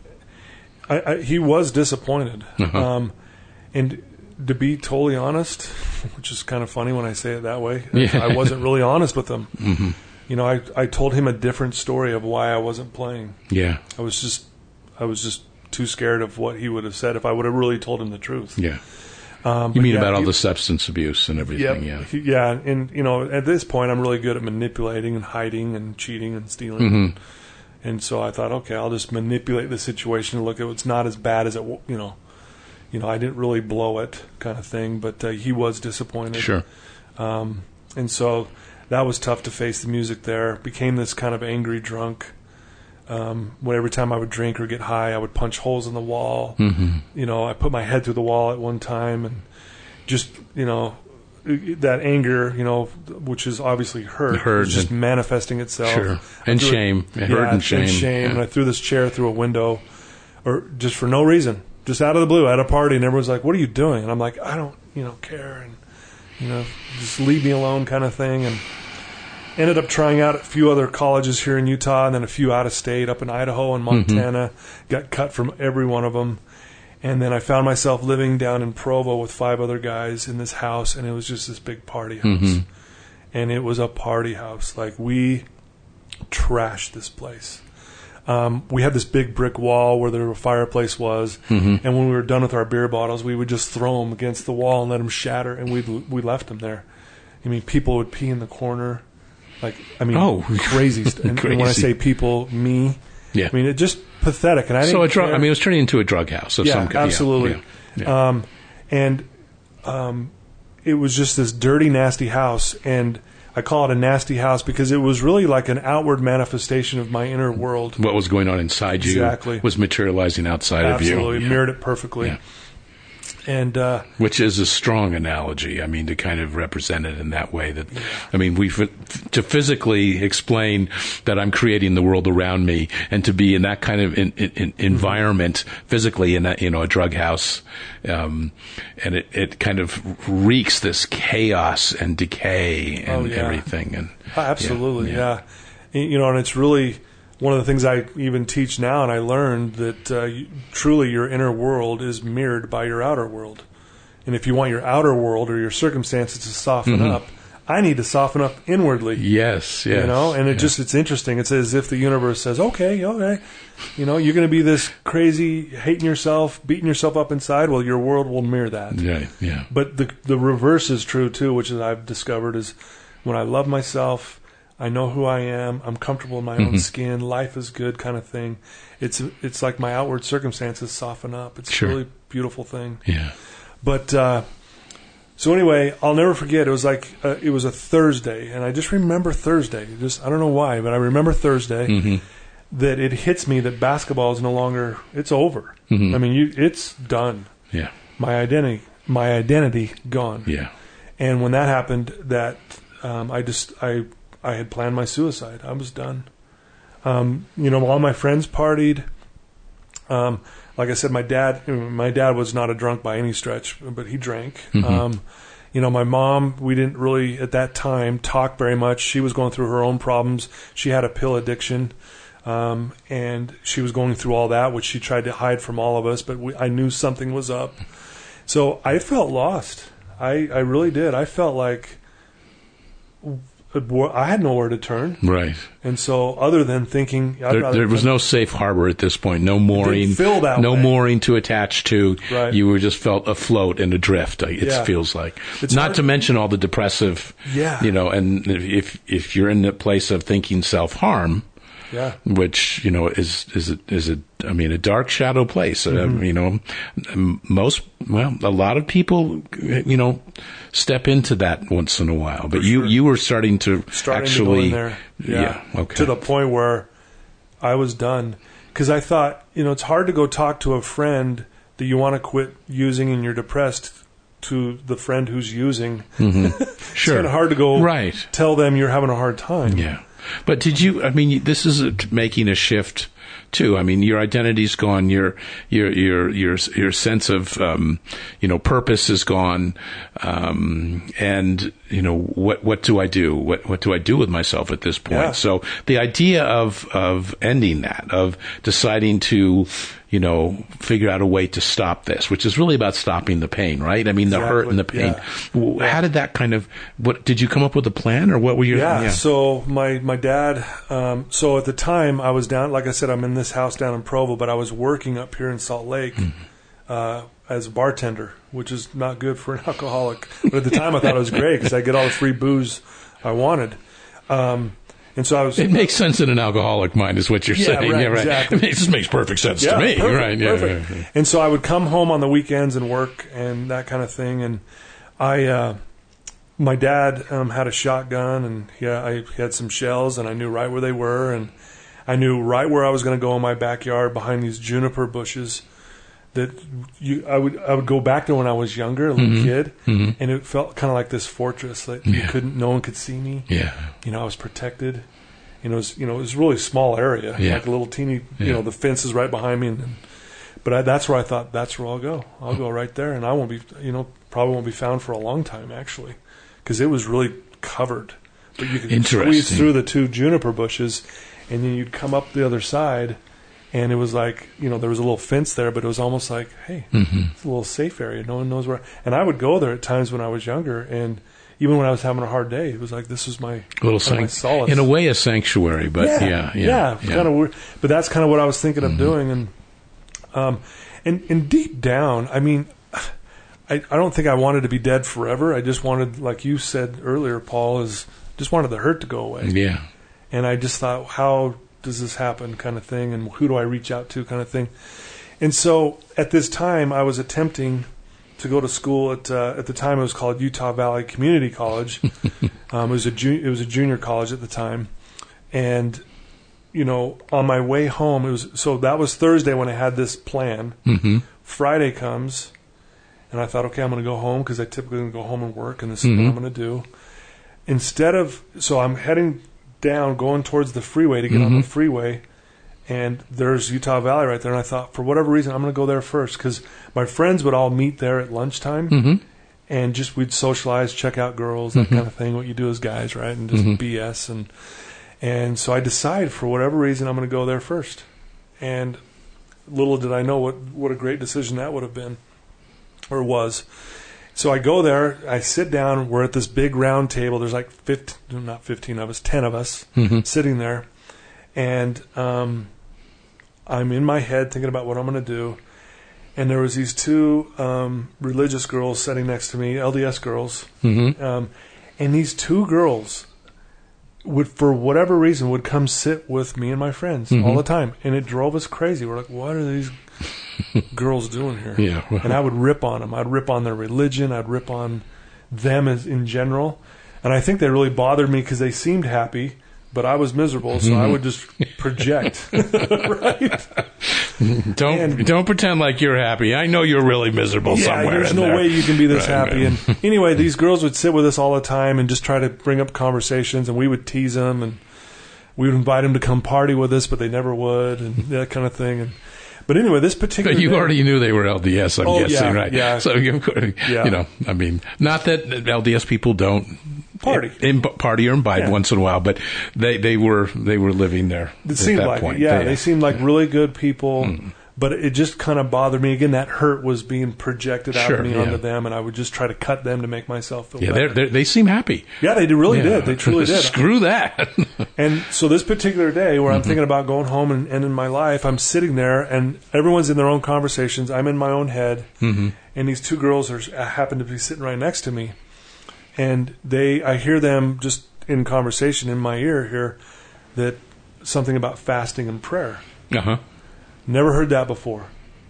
I, I, he was disappointed, uh-huh. um, and to be totally honest, which is kind of funny when I say it that way, yeah. I wasn't really honest with him. Mm-hmm. You know, I I told him a different story of why I wasn't playing. Yeah, I was just I was just too scared of what he would have said if I would have really told him the truth. Yeah. Um, you mean yeah, about all he, the substance abuse and everything, yep, yeah. Yeah, and, you know, at this point, I'm really good at manipulating and hiding and cheating and stealing. Mm-hmm. And so I thought, okay, I'll just manipulate the situation and look at it's not as bad as it, you know, you know, I didn't really blow it kind of thing, but uh, he was disappointed. Sure. Um, and so that was tough to face the music there. Became this kind of angry drunk. Um, when every time I would drink or get high, I would punch holes in the wall. Mm-hmm. You know, I put my head through the wall at one time, and just, you know, that anger, you know, which is obviously hurt, hurt was just manifesting itself. Sure. And shame. It, hurt yeah, and shame. And shame. Yeah. And I threw this chair through a window, or just for no reason, just out of the blue at a party, and everyone's like, "What are you doing?" And I'm like, "I don't, you know, care," and, you know, just leave me alone kind of thing. And ended up trying out a few other colleges here in Utah, and then a few out of state, up in Idaho and Montana. Mm-hmm. Got cut from every one of them. And then I found myself living down in Provo with five other guys in this house, and it was just this big party house. Mm-hmm. And it was a party house. Like, we trashed this place. Um, we had this big brick wall where the fireplace was, mm-hmm. and when we were done with our beer bottles, we would just throw them against the wall and let them shatter, and we we left them there. I mean, people would pee in the corner. Like, I mean, Oh. crazy. St- and, Crazy. and when I say people, me, Yeah. I mean, it just pathetic. And I So didn't a drug. care. I mean, it was turning into a drug house of yeah, some kind. absolutely. Yeah. Yeah. Yeah. Um, and um, it was just this dirty, nasty house, and I call it a nasty house because it was really like an outward manifestation of my inner world. What was going on inside you Exactly. was materializing outside Absolutely, of you. mirrored it perfectly. Yeah. And uh, Which is a strong analogy. I mean, to kind of represent it in that way. That, I mean, we to physically explain that I'm creating the world around me, and to be in that kind of in, in, environment physically in that, you know, a drug house, um, and it, it kind of reeks this chaos and decay and Oh, yeah. everything. And Oh, absolutely, yeah, yeah. You know, and it's really one of the things I even teach now, and I learned that uh, you, truly your inner world is mirrored by your outer world. And if you want your outer world or your circumstances to soften Mm-hmm. up, I need to soften up inwardly. Yes, yes. You know, and it yeah. just, it's interesting. It's as if the universe says, okay, okay, you know, you're going to be this crazy, hating yourself, beating yourself up inside. Well, your world will mirror that. Yeah, yeah. But the the reverse is true too, which is I've discovered is when I love myself, I know who I am, I'm comfortable in my Mm-hmm. own skin, life is good kind of thing. It's it's like my outward circumstances soften up. It's Sure. a really beautiful thing. Yeah. But uh, so anyway, I'll never forget. It was like uh, it was a Thursday, and I just remember Thursday. Just I don't know why, but I remember Thursday Mm-hmm. that it hits me that basketball is no longer. It's over. Mhm. I mean, you, it's done. Yeah. My identity, my identity gone. Yeah. And when that happened, that um, I just I I had planned my suicide. I was done. Um, you know, all my friends partied. Um, like I said, my dad my dad was not a drunk by any stretch, but he drank. Mhm. Um, you know, my mom, we didn't really at that time talk very much. She was going through her own problems. She had a pill addiction. Um, and she was going through all that, which she tried to hide from all of us, but we, I knew something was up. So I felt lost. I, I really did. I felt like I had nowhere to turn. Right. And so other than thinking... I'd There, rather there was come- no safe harbor at this point. No mooring. feel that no way. mooring to attach to. Right. You were just felt afloat and adrift. It Yeah. feels like. It's Not hard- to mention all the depressive. Yeah. You know, and if if you're in the place of thinking self harm, Yeah. which you know is is a, is a I mean a dark shadow place. Mm-hmm. Uh, you know, m- most well a lot of people you know step into that once in a while. But you sure. you were starting to Starting actually to go in there. yeah, okay To the point where I was done. Because I thought, you know, it's hard to go talk to a friend that you want to quit using and you're depressed to the friend who's using. sure It's kind of hard to go right. tell them you're having a hard time. Yeah. But did you, I mean, this is a, making a shift too. I mean, your identity's gone, your, your, your, your, your sense of, um, you know, purpose is gone. Um, and, you know, what, what do I do? What, what do I do with myself at this point? Yeah. So the idea of, of ending that, of deciding to, you know, figure out a way to stop this, which is really about stopping the pain, right? I mean, the hurt and the pain. Exactly, W How did that kind of, what, did you come up with a plan or what were your, Yeah, so my, my dad, um, so at the time I was down, like I said, I'm in this house down in Provo, but I was working up here in Salt Lake uh, as a bartender, which is not good for an alcoholic. But at the time I thought it was great because I get all the free booze I wanted. Um, and so I was... It makes sense in an alcoholic mind, is what you're Yeah, saying. right, yeah, right. exactly. It just makes perfect sense Yeah, to me. perfect, right? Yeah, perfect. yeah, yeah. And so I would come home on the weekends and work and that kind of thing. And I, uh, my dad um, had a shotgun, and yeah, I he had some shells, and I knew right where they were, and I knew right where I was going to go in my backyard behind these juniper bushes. That you, I would, I would go back there when I was younger, a little Mhm. kid, Mhm. and it felt kind of like this fortress that you Yeah. couldn't, no one could see me. Yeah. You know, I was protected. You know, it was, you know, it was a really small area, Yeah. like a little teeny. Yeah. You know, the fence is right behind me, and, and but I, that's where I thought that's where I'll go. I'll go right there, and I won't be, you know, probably won't be found for a long time actually, because it was really covered. But you could Interesting. squeeze through the two juniper bushes, and then you'd come up the other side, and it was like, you know, there was a little fence there, but it was almost like, hey, Mhm. it's a little safe area. No one knows where. And I would go there at times when I was younger, and even when I was having a hard day, it was like this was my A little kind of my sanct- solace. in a way, a sanctuary, but yeah, yeah, yeah. kind of weird. But that's kind of what I was thinking of Mhm. doing, and um, and and deep down, I mean, I I don't think I wanted to be dead forever. I just wanted, like you said earlier, Paul, is just wanted the hurt to go away. Yeah. And I just thought, how does this happen, kind of thing, and who do I reach out to, kind of thing. And so at this time, I was attempting to go to school at uh, at the time it was called Utah Valley Community College. um, it was a ju- it was a junior college at the time, and you know, on my way home, it was so that was Thursday when I had this plan. Mm-hmm. Friday comes, and I thought, okay, I'm going to go home because I typically go home and work, and this Mm-hmm. is what I'm going to do. Instead of, so I'm heading down, going towards the freeway to get Mm-hmm. on the freeway, and there's Utah Valley right there, and I thought, for whatever reason, I'm going to go there first because my friends would all meet there at lunchtime, Mm-hmm. and just we'd socialize, check out girls, that Mm-hmm. kind of thing, what you do as guys, right, and just Mm-hmm. B S, and and so I decide, for whatever reason, I'm going to go there first, and little did I know what what a great decision that would have been, or was. So I go there, I sit down, we're at this big round table, there's like fifteen, not fifteen of us, ten of us Mm-hmm. sitting there, and um, I'm in my head thinking about what I'm going to do, and there was these two um, religious girls sitting next to me, L D S girls, Mm-hmm. um, and these two girls would, for whatever reason, would come sit with me and my friends Mhm. all the time, and it drove us crazy. We're like, what are these girls doing here? Yeah. And I would rip on them. I'd rip on their religion. I'd rip on them as in general. And I think they really bothered me because they seemed happy, but I was miserable, so I would just project. Right? Don't And- don't pretend like you're happy. I know you're really miserable Yeah, somewhere. there's in no there. way you can be this Right, happy. right. And anyway, these girls would sit with us all the time and just try to bring up conversations, and we would tease them, and we would invite them to come party with us, but they never would, and that kind of thing. And but anyway, this particular But you day- already knew they were L D S, I'm Oh, guessing, yeah, right? yeah. So, you Yeah. know, I mean, not that L D S people don't Party. in, party or imbibe Yeah. once in a while, but they, they were they were living there It at seemed that like point. it. Yeah, They- they seemed like really good people, but it just kind of bothered me. Again, that hurt was being projected out Sure, of me yeah. onto them, and I would just try to cut them to make myself feel yeah, better. they're, they're, they seem happy. Yeah, they did- really Yeah. did. They truly did. Screw that. And so this particular day where I'm Mm-hmm. thinking about going home and ending my life, I'm sitting there and everyone's in their own conversations. I'm in my own head. Mm-hmm. And these two girls are happen to be sitting right next to me. And they, I hear them just in conversation in my ear here that something about fasting and prayer. Uh-huh. Never heard that before.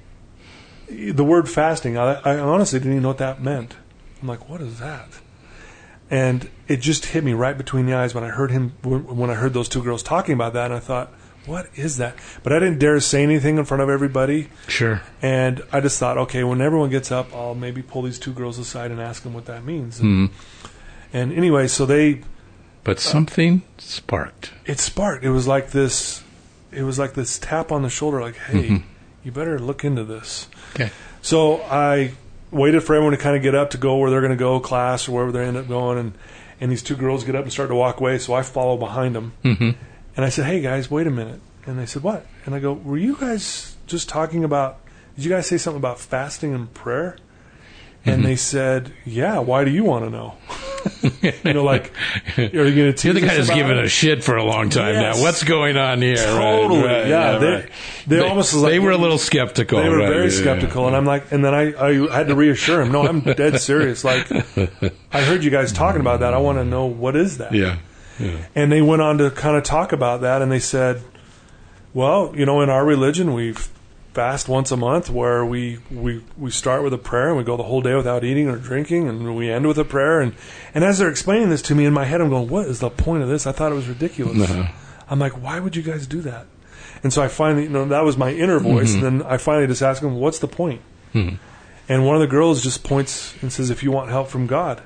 The word fasting, I, I honestly didn't even know what that meant. I'm like, what is that? And it just hit me right between the eyes when I heard him, when I heard those two girls talking about that, and I thought, what is that? But I didn't dare say anything in front of everybody. Sure. And I just thought, okay, when everyone gets up, I'll maybe pull these two girls aside and ask them what that means. And, Mm. and anyway, so they, But something sparked. it sparked. It was like this, it was like this tap on the shoulder, like, hey, Mhm. you better look into this. Okay. So I waited for everyone to kind of get up to go where they're going to go, class or wherever they end up going, and, and these two girls get up and start to walk away, so I follow behind them. Mm-hmm. And I said, hey, guys, wait a minute. And they said, what? And I go, were you guys just talking about, did you guys say something about fasting and prayer? And Mm-hmm. they said, yeah, why do you want to know? You know, like, are you going to teach You're the guy us that's about given it? a shit for a long time Yes. now. What's going on here? Right, Totally, right, yeah. they, right. they almost was like, they were a little skeptical. They were right, very yeah. skeptical, and I'm like, and then I, I had to reassure him. No, I'm dead serious. Like, I heard you guys talking about that. I want to know what is that. Yeah. Yeah. And they went on to kind of talk about that, and they said, well, you know, in our religion, we fast once a month, where we, we, we start with a prayer, and we go the whole day without eating or drinking, and we end with a prayer. And, and as they're explaining this to me in my head, I'm going, what is the point of this? I thought it was ridiculous. Uh-huh. I'm like, why would you guys do that? And so I finally, you know, that was my inner voice, Mm-hmm. and then I finally just asked them, what's the point? Hmm. And one of the girls just points and says, if you want help from God.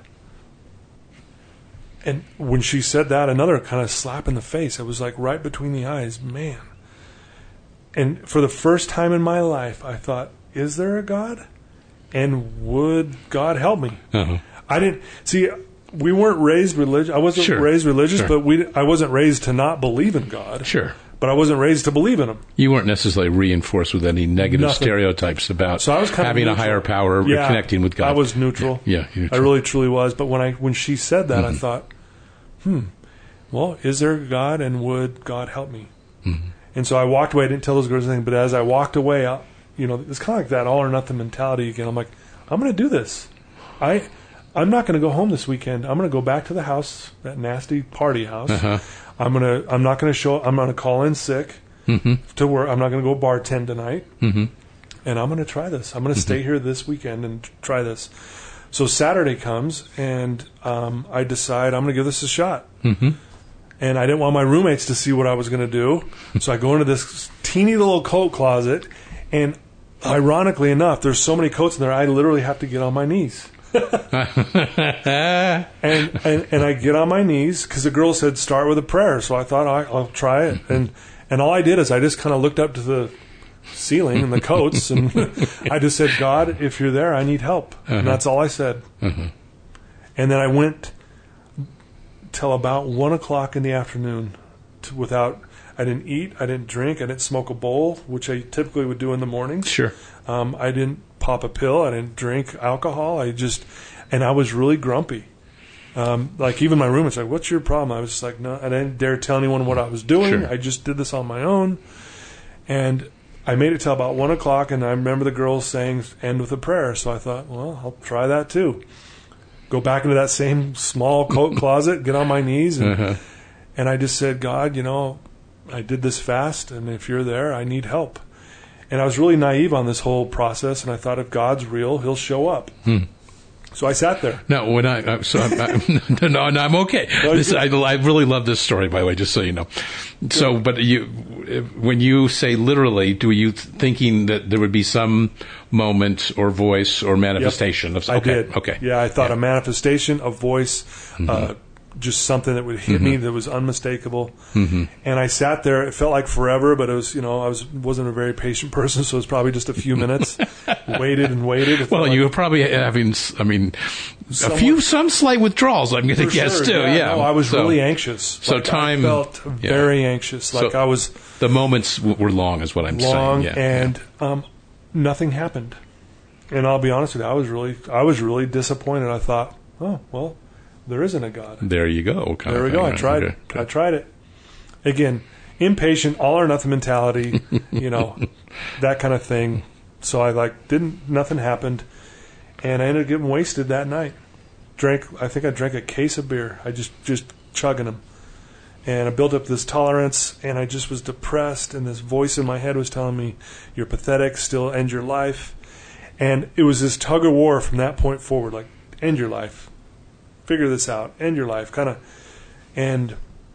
And when she said that, another kind of slap in the face. It was like right between the eyes. Man. And for the first time in my life, I thought, is there a God? And would God help me? Uh-huh. I didn't see. We weren't raised religious. I wasn't Sure. raised religious, Sure. but we. I wasn't raised to not believe in God. Sure. But I wasn't raised to believe in Him. You weren't necessarily reinforced with any negative Nothing. stereotypes about So I was kind of having a neutral. higher power, Yeah, connecting with God. I was neutral. Yeah, you're I true. really truly was. But when I when she said that, Mm-hmm. I thought, hmm, well, is there a God, and would God help me? Mm-hmm. And so I walked away. I didn't tell those girls anything. But as I walked away, I, you know, it's kind of like that all or nothing mentality again. I'm like, I'm going to do this. I I'm not going to go home this weekend. I'm going to go back to the house, that nasty party house. Uh-huh. I'm going to, I'm not going to show, I'm going to call in sick Mm-hmm. to work. I'm not going to go bartend tonight. Mm-hmm. And I'm going to try this. I'm going to Mm-hmm. stay here this weekend and try this. So Saturday comes, and um, I decide I'm going to give this a shot. Mm-hmm. And I didn't want my roommates to see what I was going to do. So I go into this teeny little coat closet, and ironically enough, there's so many coats in there, I literally have to get on my knees. and, and and I get on my knees because the girl said start with a prayer. So I thought I, I'll try it. And, and all I did is I just kind of looked up to the ceiling and the coats, and I just said, God, if you're there, I need help. Uh-huh. And that's all I said. Uh-huh. And then I went till about one o'clock in the afternoon to, without, I didn't eat, I didn't drink, I didn't smoke a bowl, which I typically would do in the mornings. Sure. Um, I didn't pop a pill, I didn't drink alcohol, I just, and I was really grumpy. Um, like even my roommate's like, what's your problem? I was just like, no, I didn't dare tell anyone what I was doing. Sure. I just did this on my own. And I made it till about one o'clock, and I remember the girls saying, end with a prayer. So I thought, well, I'll try that too. Go back into that same small coat closet, get on my knees, and, uh-huh. and I just said, God, you know, I did this fast, and if you're there, I need help. And I was really naive on this whole process, and I thought if God's real, he'll show up. Hmm. So I sat there. No, when I uh, so I'm, I'm, no, no, I'm okay. This, I, I really love this story, by the way, just so you know. So, but you, when you say literally, do you thinking that there would be some moment or voice or manifestation yep. of? Okay, I did. Okay. Yeah, I thought yeah. a manifestation, a voice. Mm-hmm. Uh, just something that would hit mm-hmm. me that was unmistakable. Mm-hmm. And I sat there. It felt like forever, but it was, you know, I was, wasn't a very patient person, so it was probably just a few minutes. Waited and waited. It well, you like, were probably having, I mean, somewhat, a few, some slight withdrawals, I'm going to guess, sure, too. Yeah, yeah. No, I was so, really anxious. So like, time... I felt yeah. very anxious. Like so I was... The moments w- were long, is what I'm long, saying. Yeah, and yeah. Um, nothing happened. And I'll be honest with you, I was really, I was really disappointed. I thought, oh, well... There isn't a God. There you go. Kind there we of go. Thing, I tried okay. it. I tried it. Again, impatient, all or nothing mentality, you know, that kind of thing. So I like didn't. Nothing happened, and I ended up getting wasted that night. Drank. I think I drank a case of beer. I just just chugging them, and I built up this tolerance, and I just was depressed. And this voice in my head was telling me, "You're pathetic. Still end your life." And it was this tug of war from that point forward. Like, end your life. Figure this out, end your life, kind of, and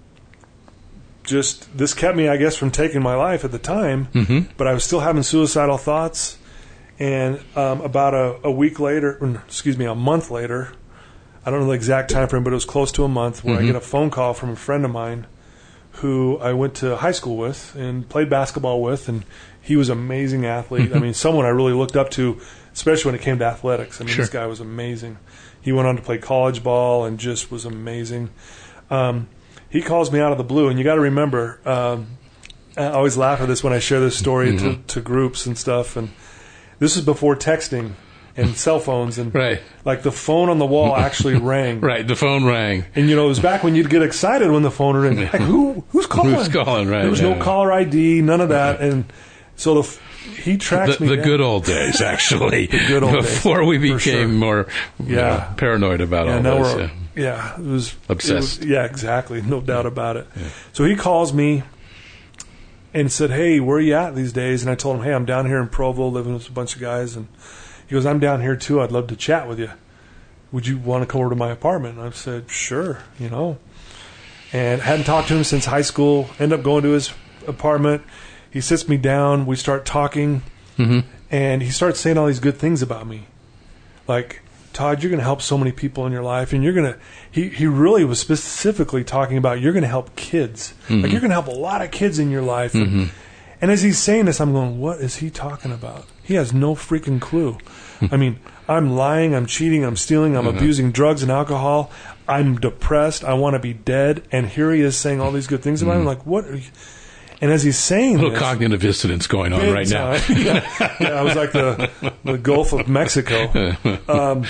just this kept me, I guess, from taking my life at the time. Mm-hmm. But I was still having suicidal thoughts, and um, about a, a week later, or, excuse me, a month later, I don't know the exact time frame, but it was close to a month, where mm-hmm. I get a phone call from a friend of mine who I went to high school with and played basketball with, and he was an amazing athlete. Mm-hmm. I mean, someone I really looked up to, especially when it came to athletics. I mean, sure. This guy was amazing. He went on to play college ball and just was amazing. Um, he calls me out of the blue, and you got to remember, um, I always laugh at this when I share this story mm-hmm. to, to groups and stuff. And this is before texting and cell phones, and right. like the phone on the wall actually rang. Right, the phone rang. And you know, it was back when you'd get excited when the phone rang. Like, who who's calling? Who's calling? Right. There was yeah. no caller I D, none of that, and so the. He tracks the, me the down. good old days, actually. The good old Before days, we became sure. more yeah. know, paranoid about yeah, all now this. We're, Yeah. yeah, it was obsessed. It was, yeah, exactly, no doubt about it. Yeah. So he calls me and said, "Hey, where are you at these days?" And I told him, "Hey, I'm down here in Provo, living with a bunch of guys." And he goes, "I'm down here too. I'd love to chat with you. Would you want to come over to my apartment?" And I said, "Sure," you know. And I hadn't talked to him since high school. End up going to his apartment. He sits me down. We start talking. Mm-hmm. And he starts saying all these good things about me. Like, Todd, you're going to help so many people in your life. And you're going to, he, he really was specifically talking about you're going to help kids. Mm-hmm. Like, you're going to help a lot of kids in your life. Mm-hmm. And, and as he's saying this, I'm going, what is he talking about? He has no freaking clue. I mean, I'm lying, I'm cheating, I'm stealing, I'm mm-hmm. abusing drugs and alcohol. I'm depressed. I want to be dead. And here he is saying all these good things about mm-hmm. me. I'm like, what are you? And as he's saying a little this, cognitive dissonance going on right now. yeah, yeah, I was like the the Gulf of Mexico. Um,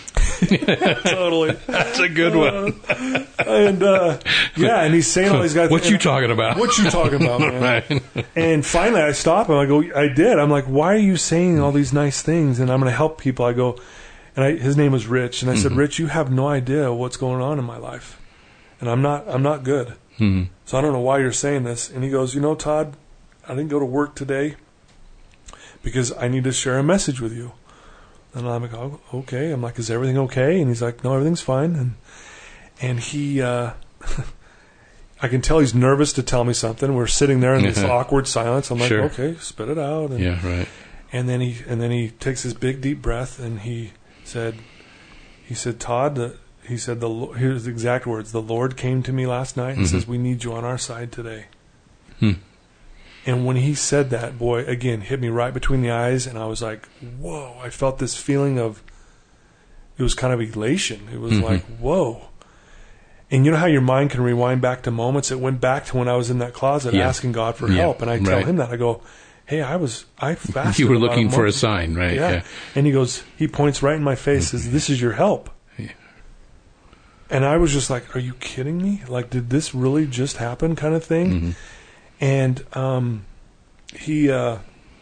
totally, that's a good one. Uh, and uh, yeah, and he's saying all these guys. What you talking about? What you talking about, man? Right. And finally, I stop him. I go, I did. I'm like, why are you saying all these nice things? And I'm going to help people. I go, And I, his name was Rich. And I mm-hmm. said, Rich, you have no idea what's going on in my life. And I'm not, I'm not good. Mm-hmm. So I don't know why you're saying this. And he goes, you know, Todd, I didn't go to work today because I need to share a message with you. And I'm like, oh, okay. I'm like, is everything okay? And he's like, no, everything's fine. And and he, uh, I can tell he's nervous to tell me something. We're sitting there in this awkward silence. I'm like, sure. okay, spit it out. And, yeah, right. And then he and then he takes this big deep breath and he said, he said, Todd, the, he said, the here's the exact words. The Lord came to me last night and mm-hmm. says, we need you on our side today. Hmm. And when he said that, boy, again, hit me right between the eyes, and I was like, whoa. I felt this feeling of, it was kind of elation. It was mm-hmm. like, whoa. And you know how your mind can rewind back to moments? It went back to when I was in that closet yeah. asking God for yeah. help. And I tell right. him that. I go, hey, I was, I fasted. You were looking a for a sign, right? Yeah. yeah. And he goes, he points right in my face, mm-hmm. says, this is your help. Yeah. And I was just like, are you kidding me? Like, did this really just happen kind of thing? Mm-hmm. And um, he, uh,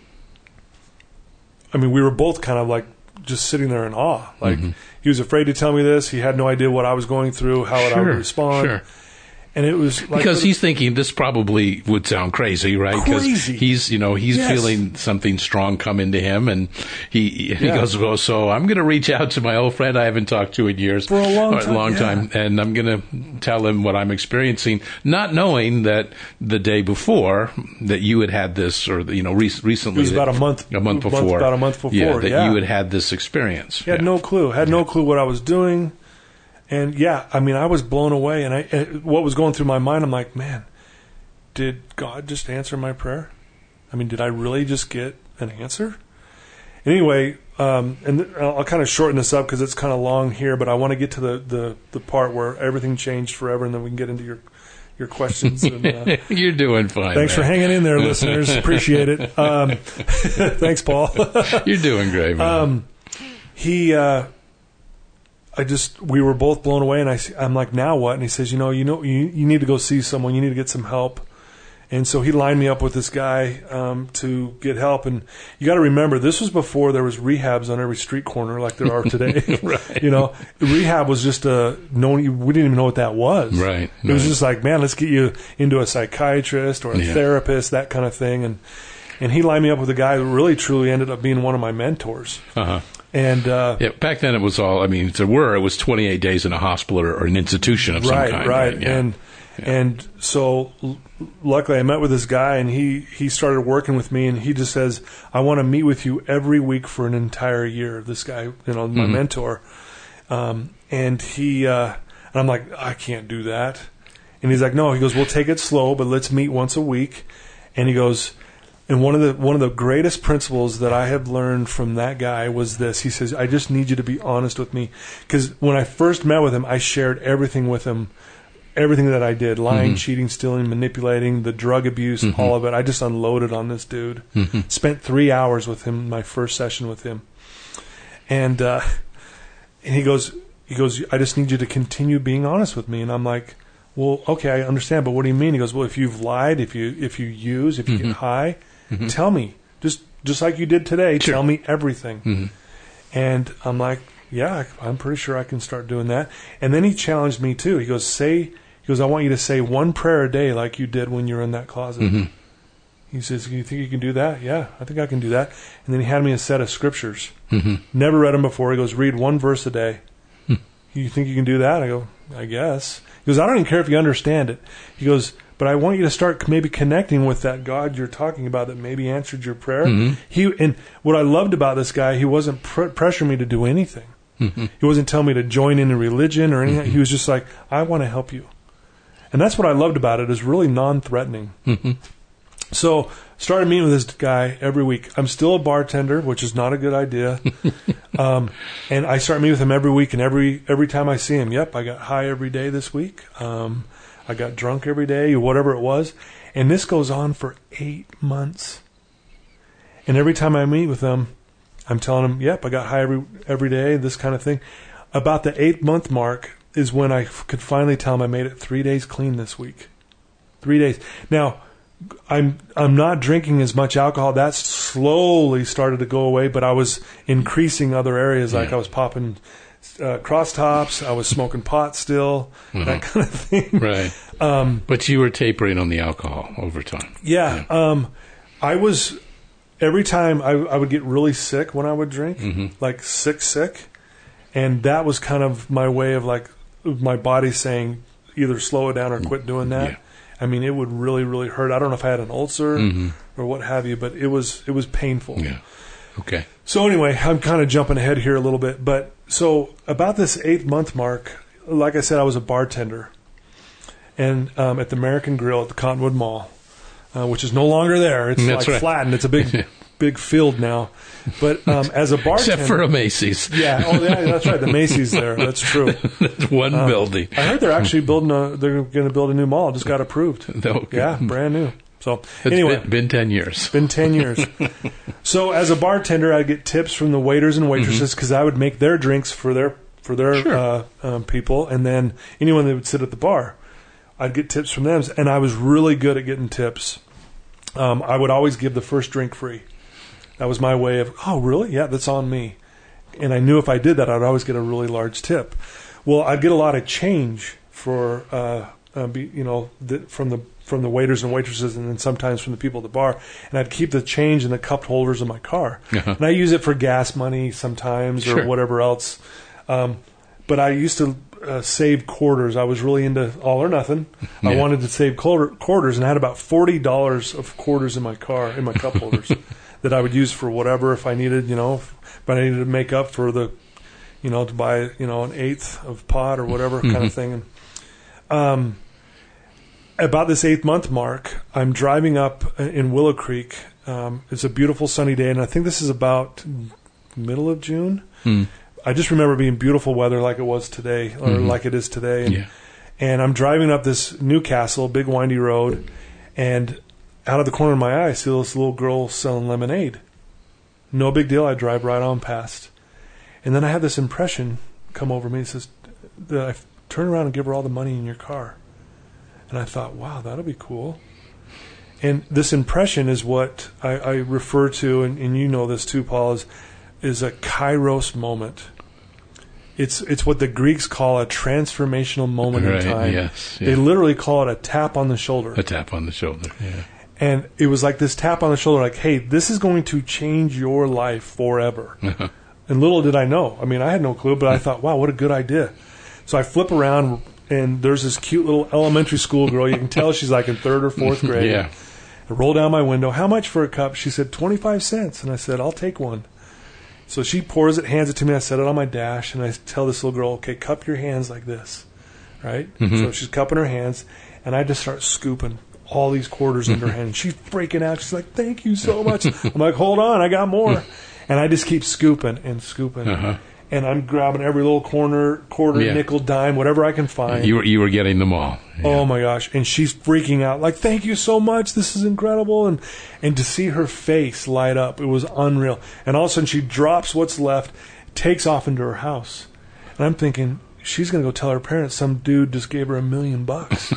I mean, we were both kind of like just sitting there in awe. Like, mm-hmm. he was afraid to tell me this. He had no idea what I was going through, how sure, I would respond. Sure. And it was like, because he's thinking this probably would sound crazy, right? Because he's, you know, he's yes. feeling something strong come into him, and he he yeah. goes, well, so I'm going to reach out to my old friend I haven't talked to in years, for a long time, a long yeah. time, and I'm going to tell him what I'm experiencing, not knowing that the day before that you had had this, or you know, re- recently, it was about a month, a month before, month, about a month before, yeah, that yeah. you had had this experience. He had yeah. no clue, had no clue what I was doing. And yeah, I mean, I was blown away, and I and what was going through my mind, I'm like, man, did God just answer my prayer? I mean, did I really just get an answer? Anyway, um, and I'll kind of shorten this up because it's kind of long here, but I want to get to the, the, the part where everything changed forever, and then we can get into your your questions. And, uh, You're doing fine. Thanks man. for hanging in there, listeners. Appreciate it. Um, thanks, Paul. You're doing great, man. Um, he. Uh, I just, we were both blown away, and I, I'm like, now what? And he says, you know, you know, you, you need to go see someone. You need to get some help. And so he lined me up with this guy um, to get help. And you got to remember, this was before there was rehabs on every street corner like there are today. Right. You know, rehab was just a, no, we didn't even know what that was. Right. It right. was just like, man, let's get you into a psychiatrist or a yeah. therapist, that kind of thing. And and he lined me up with a guy who really, truly ended up being one of my mentors. Uh-huh. And uh, yeah, back then it was all. I mean, there were it was twenty-eight days in a hospital or, or an institution of right, some kind. Right, right, yeah. and yeah. and so l- luckily I met with this guy, and he he started working with me, and he just says, "I want to meet with you every week for an entire year." This guy, you know, my mm-hmm. mentor, um, and he uh, and I'm like, I can't do that, and he's like, no, he goes, we'll take it slow, but let's meet once a week, and he goes. And one of the one of the greatest principles that I have learned from that guy was this. He says, I just need you to be honest with me. Because when I first met with him, I shared everything with him, everything that I did, lying, mm-hmm. cheating, stealing, manipulating, the drug abuse, mm-hmm. all of it. I just unloaded on this dude. Mm-hmm. Spent three hours with him, my first session with him. And uh, and he goes, he goes, I just need you to continue being honest with me. And I'm like, well, okay, I understand, but what do you mean? He goes, well, if you've lied, if you if you use, if you mm-hmm. get high, mm-hmm. tell me. Just just like you did today, sure. tell me everything. Mm-hmm. And I'm like, yeah, I'm pretty sure I can start doing that. And then he challenged me too. He goes, say, he goes, I want you to say one prayer a day like you did when you were in that closet. Mm-hmm. He says, you think you can do that? Yeah, I think I can do that. And then he had me a set of scriptures. Mm-hmm. Never read them before. He goes, read one verse a day. Mm. You think you can do that? I go, I guess. He goes, I don't even care if you understand it. He goes, but I want you to start maybe connecting with that God you're talking about that maybe answered your prayer. Mm-hmm. He and what I loved about this guy, he wasn't pr- pressuring me to do anything. Mm-hmm. He wasn't telling me to join in a religion or anything. Mm-hmm. He was just like, I want to help you. And that's what I loved about it, is really non-threatening. Mm-hmm. So started meeting with this guy every week. I'm still a bartender, which is not a good idea. um, and I start meeting with him every week, and every every time I see him, yep, I got high every day this week. Um, I got drunk every day, whatever it was. And this goes on for eight months. And every time I meet with him, I'm telling him, yep, I got high every every day, this kind of thing. About the eight-month mark is when I f- could finally tell him I made it three days clean this week. Three days. Now, I'm I'm not drinking as much alcohol. That slowly started to go away, but I was increasing other areas. Like Yeah. I was popping uh, cross tops. I was smoking pot still, Mhm. that kind of thing. Right. Um, But you were tapering on the alcohol over time. yeah. Um, I was, every time I, I would get really sick when I would drink, Mhm. like sick, sick. And that was kind of my way of like my body saying either slow it down or quit doing that. Yeah. I mean, it would really, really hurt. I don't know if I had an ulcer Mhm. or what have you, but it was it was painful. Yeah. Okay. So anyway, I'm kind of jumping ahead here a little bit, but so about this eighth month mark, like I said, I was a bartender, and um, at the American Grill at the Cottonwood Mall, uh, which is no longer there. It's That's like right. flattened. It's a big, big field now. But um, as a bartender, Except for a Macy's. yeah, oh yeah, that's right. The Macy's there. That's true. That's one Uh, building. I heard they're actually building a. They're going to build a new mall. It just got approved. No, Yeah, brand new. So It's anyway, been, been ten years. it's been ten years. So as a bartender, I'd get tips from the waiters and waitresses because I would make their drinks for their for their Mm-hmm. Sure. uh, um, people, and then anyone that would sit at the bar, I'd get tips from them. And I was really good at getting tips. Um, I would always give the first drink free. That was my way of, oh, really? Yeah, that's on me. And I knew if I did that, I'd always get a really large tip. Well, I'd get a lot of change for, uh, uh, be, you know, the, from the from the waiters and waitresses, and then sometimes from the people at the bar. And I'd keep the change in the cup holders of my car. Uh-huh. And I use it for gas money sometimes Sure. or whatever else. Um, but I used to uh, save quarters. I was really into all or nothing. I Yeah. wanted to save quarter, quarters, and I had about forty dollars of quarters in my car, in my cup holders, that I would use for whatever if I needed, you know, if, if I needed to make up for the, you know, to buy, you know, an eighth of pot or whatever kind of thing. And, um, about this eighth month mark, I'm driving up in Willow Creek. Um, it's a beautiful sunny day, and I think this is about middle of June. Hmm. I just remember being beautiful weather like it was today, or Mhm. like it is today. And, Yeah. and I'm driving up this Newcastle, big windy road, and out of the corner of my eye, I see this little girl selling lemonade. No big deal. I drive right on past. And then I have this impression come over me. It says, that I turn around and give her all the money in your car. And I thought, wow, that'll be cool. And this impression is what I, I refer to, and, and you know this too, Paul, is, is a kairos moment. It's it's what the Greeks call a transformational moment Right, in time. yes, They yeah. literally call it a tap on the shoulder. A tap on the shoulder. Yeah. And it was like this tap on the shoulder, like, hey, this is going to change your life forever. And little did I know. I mean, I had no clue, but I thought, wow, what a good idea. So I flip around, and there's this cute little elementary school girl. You can tell she's like in third or fourth grade. Yeah. I roll down my window. How much for a cup? She said, twenty-five cents. And I said, I'll take one. So she pours it, hands it to me. I set it on my dash, and I tell this little girl, okay, cup your hands like this. Right? Mhm. So she's cupping her hands, and I just start scooping all these quarters into her hand. And she's freaking out. She's like, thank you so much. I'm like, hold on, I got more. And I just keep scooping and scooping. Uh-huh. And I'm grabbing every little corner, quarter, Yeah. nickel, dime, whatever I can find. You were you were getting them all. Yeah. Oh my gosh. And she's freaking out, like, thank you so much. This is incredible. And and to see her face light up, it was unreal. And all of a sudden she drops what's left, takes off into her house. And I'm thinking, she's going to go tell her parents some dude just gave her a million bucks.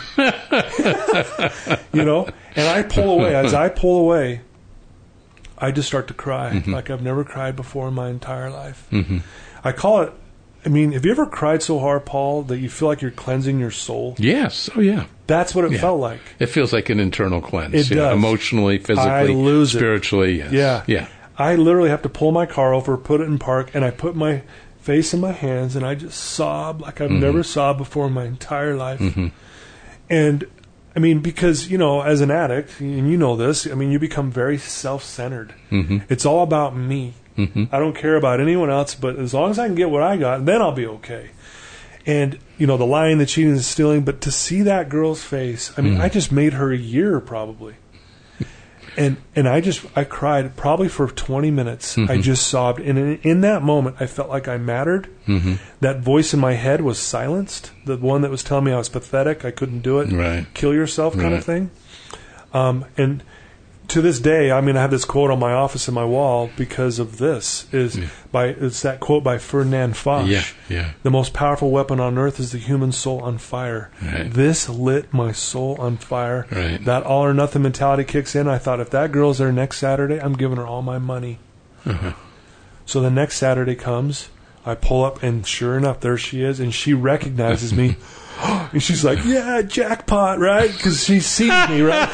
You know? And I pull away. As I pull away, I just start to cry Mm-hmm. like I've never cried before in my entire life. Mhm. I call it, I mean, have you ever cried so hard, Paul, that you feel like you're cleansing your soul? Yes. Oh, yeah. That's what it Yeah. felt like. It feels like an internal cleanse. It you know, does. emotionally, physically, I lose it. spiritually. Yes. Yeah. Yeah. I literally have to pull my car over, put it in park, and I put my face in my hands, and I just sob like I've Mhm. never sobbed before in my entire life. Mhm. And, I mean, because, you know, as an addict, and you know this, I mean, you become very self-centered. Mhm. It's all about me. Mhm. I don't care about anyone else, but as long as I can get what I got, then I'll be okay. And, you know, the lying, the cheating, the stealing, but to see that girl's face, I mean, Mm. I just made her a year probably. And and I just, I cried probably for twenty minutes. I Mhm. just sobbed. And in, in that moment, I felt like I mattered. Mhm. That voice in my head was silenced. The one that was telling me I was pathetic, I couldn't do it. Right. Kill yourself kind Right. of thing. Um, and to this day, I mean, I have this quote on my office in my wall because of this. Is yeah. by it's that quote by Ferdinand Foch. Yeah, yeah. The most powerful weapon on earth is the human soul on fire. Right. This lit my soul on fire. Right. That all or nothing mentality kicks in. I thought, if that girl's there next Saturday, I'm giving her all my money. Uh-huh. So the next Saturday comes, I pull up, and sure enough, there she is, and she recognizes me. And she's like, yeah, jackpot, right? Because she sees me, right?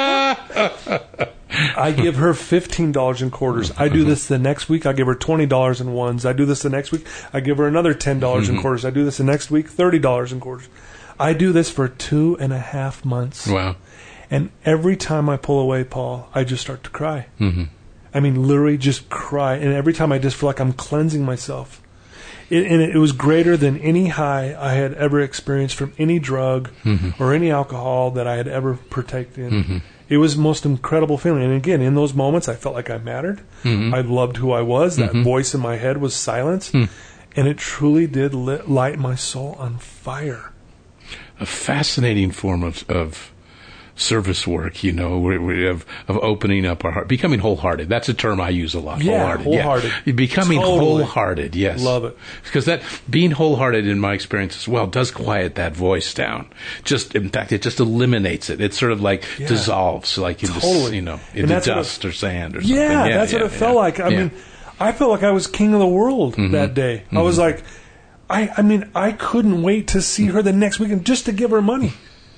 I give her fifteen dollars in quarters. I do this the next week. I give her twenty dollars in ones. I do this the next week. I give her another ten dollars in quarters. I do this the next week, thirty dollars in quarters. I do this for two and a half months. Wow. And every time I pull away, Paul, I just start to cry. Mm-hmm. I mean, literally just cry. And every time I just feel like I'm cleansing myself. It, and it was greater than any high I had ever experienced from any drug mm-hmm. or any alcohol that I had ever partaken in. Mm-hmm. It was the most incredible feeling. And again, in those moments, I felt like I mattered. Mm-hmm. I loved who I was. That mm-hmm. voice in my head was silenced. Mm. And it truly did lit, light my soul on fire. A fascinating form of... of service work, you know, we, we have, of opening up our heart, becoming wholehearted. That's a term I use a lot. Yeah, wholehearted. wholehearted. Yeah. Becoming totally. wholehearted, yes. Love it. Because that, being wholehearted in my experience as well, does quiet that voice down. Just, in fact, it just eliminates it. It sort of like yeah. dissolves, like into, totally. you know, into dust it, or sand or something. Yeah, yeah that's yeah, what it yeah, felt like. I yeah. mean, I felt like I was king of the world mm-hmm. that day. Mm-hmm. I was like, I, I mean, I couldn't wait to see her the next weekend just to give her money.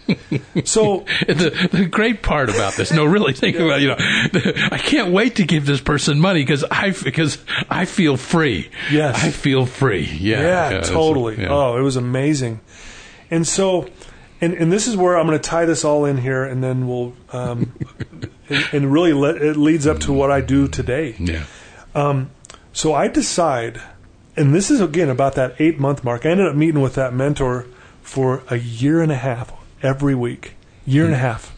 So the, the great part about this, no, really think about, you know, the, I can't wait to give this person money because I because I feel free. Yes, I feel free. Yeah, yeah, yeah totally. Yeah. Oh, it was amazing. And so, and and this is where I'm going to tie this all in here, and then we'll, um, and, and really let, it leads up to what I do today. Yeah. Um. So I decide, and this is again about that eight month mark. I ended up meeting with that mentor for a year and a half. Every week, year and a half.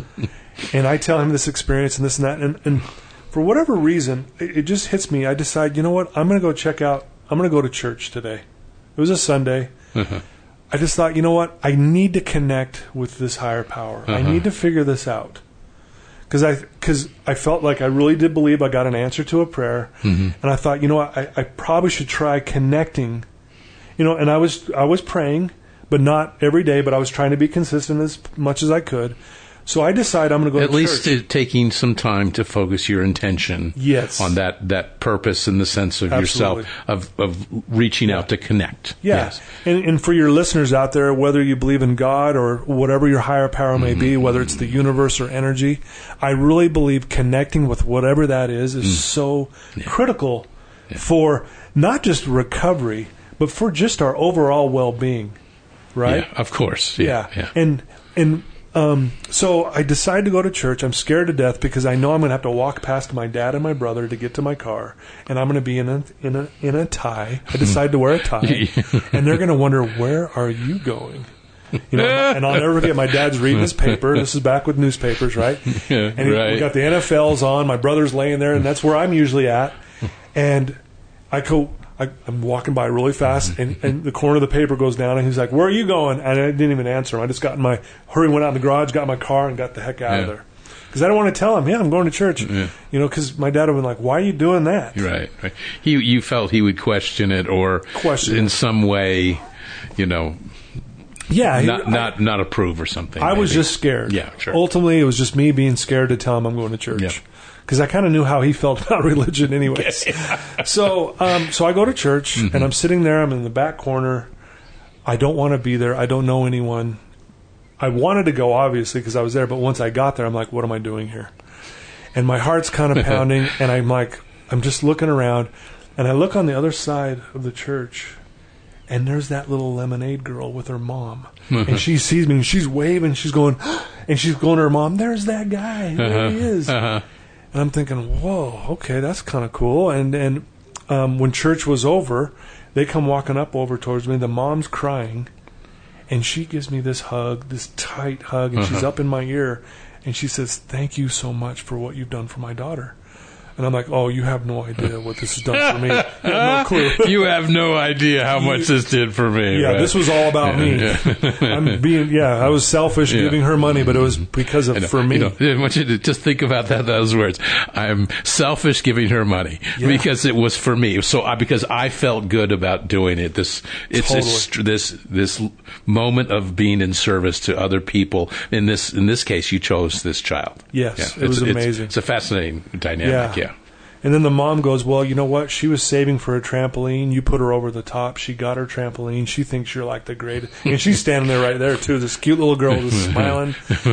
And I tell him this experience and this and that. And, and for whatever reason, it, it just hits me. I decide, you know what? I'm going to go check out, I'm going to go to church today. It was a Sunday. Uh-huh. I just thought, you know what? I need to connect with this higher power. Uh-huh. I need to figure this out. Because I, cause I felt like I really did believe I got an answer to a prayer. Mm-hmm. And I thought, you know what? I, I probably should try connecting. You know, and I was I was praying. But not every day, but I was trying to be consistent as much as I could. So I decided I'm going to go At to least church. At least taking some time to focus your intention yes. on that, that purpose in the sense of Absolutely. yourself, of, of reaching yeah. out to connect. Yeah. Yes. And, and for your listeners out there, whether you believe in God or whatever your higher power may mm-hmm. be, whether it's the universe or energy, I really believe connecting with whatever that is is mm. so yeah. critical yeah. for not just recovery, but for just our overall well-being. Right? Yeah, of course. Yeah. yeah. yeah. And and um, so I decide to go to church. I'm scared to death because I know I'm going to have to walk past my dad and my brother to get to my car, and I'm going to be in a in a in a tie. I decide to wear a tie, and they're going to wonder, where are you going? You know, and I'll never forget, my dad's reading his paper. This is back with newspapers, right? Yeah, and he, right. we got the N F L's on. My brother's laying there, and that's where I'm usually at. And I go. I, I'm walking by really fast, and, and the corner of the paper goes down, and he's like, "Where are you going?" And I didn't even answer him. I just got in my hurry, went out in the garage, got in my car, and got the heck out yeah. of there. Because I don't want to tell him, "Yeah, I'm going to church." Yeah. You know, because my dad would have been like, "Why are you doing that?" Right, right. He, you felt he would question it, or question in it. some way, you know, yeah, not he, not I, not approve or something. I maybe. was just scared. Yeah, sure. Ultimately, it was just me being scared to tell him I'm going to church. Yeah. Because I kind of knew how he felt about religion anyways. so um, so I go to church, mm-hmm. and I'm sitting there. I'm in the back corner. I don't want to be there. I don't know anyone. I wanted to go, obviously, because I was there. But once I got there, I'm like, what am I doing here? And my heart's kind of pounding. And I'm like, I'm just looking around. And I look on the other side of the church. And there's that little lemonade girl with her mom. And she sees me, and she's waving. She's going, and she's going to her mom, there's that guy. There uh-huh. he is. Uh-huh. And I'm thinking, whoa, okay, that's kind of cool. And and um, when church was over, they come walking up over towards me. The mom's crying, and she gives me this hug, this tight hug, and uh-huh. she's up in my ear, and she says, "Thank you so much for what you've done for my daughter." And I'm like, oh, you have no idea what this has done for me. You have no clue. You have no idea how much this did for me. Yeah, right? This was all about yeah, me. Yeah. I'm being, yeah, I was selfish yeah. giving her money, but it was because of, know, for me. You know, I want you to just think about that, those words. I'm selfish giving her money yeah. because it was for me. So I, because I felt good about doing it. This, it's totally. this, this moment of being in service to other people. In this, in this case, you chose this child. Yes, yeah. it was it's, amazing. It's, it's a fascinating dynamic. Yeah. yeah. And then the mom goes, well, you know what? She was saving for a trampoline. You put her over the top. She got her trampoline. She thinks you're like the greatest. And she's standing there right there, too. This cute little girl just smiling.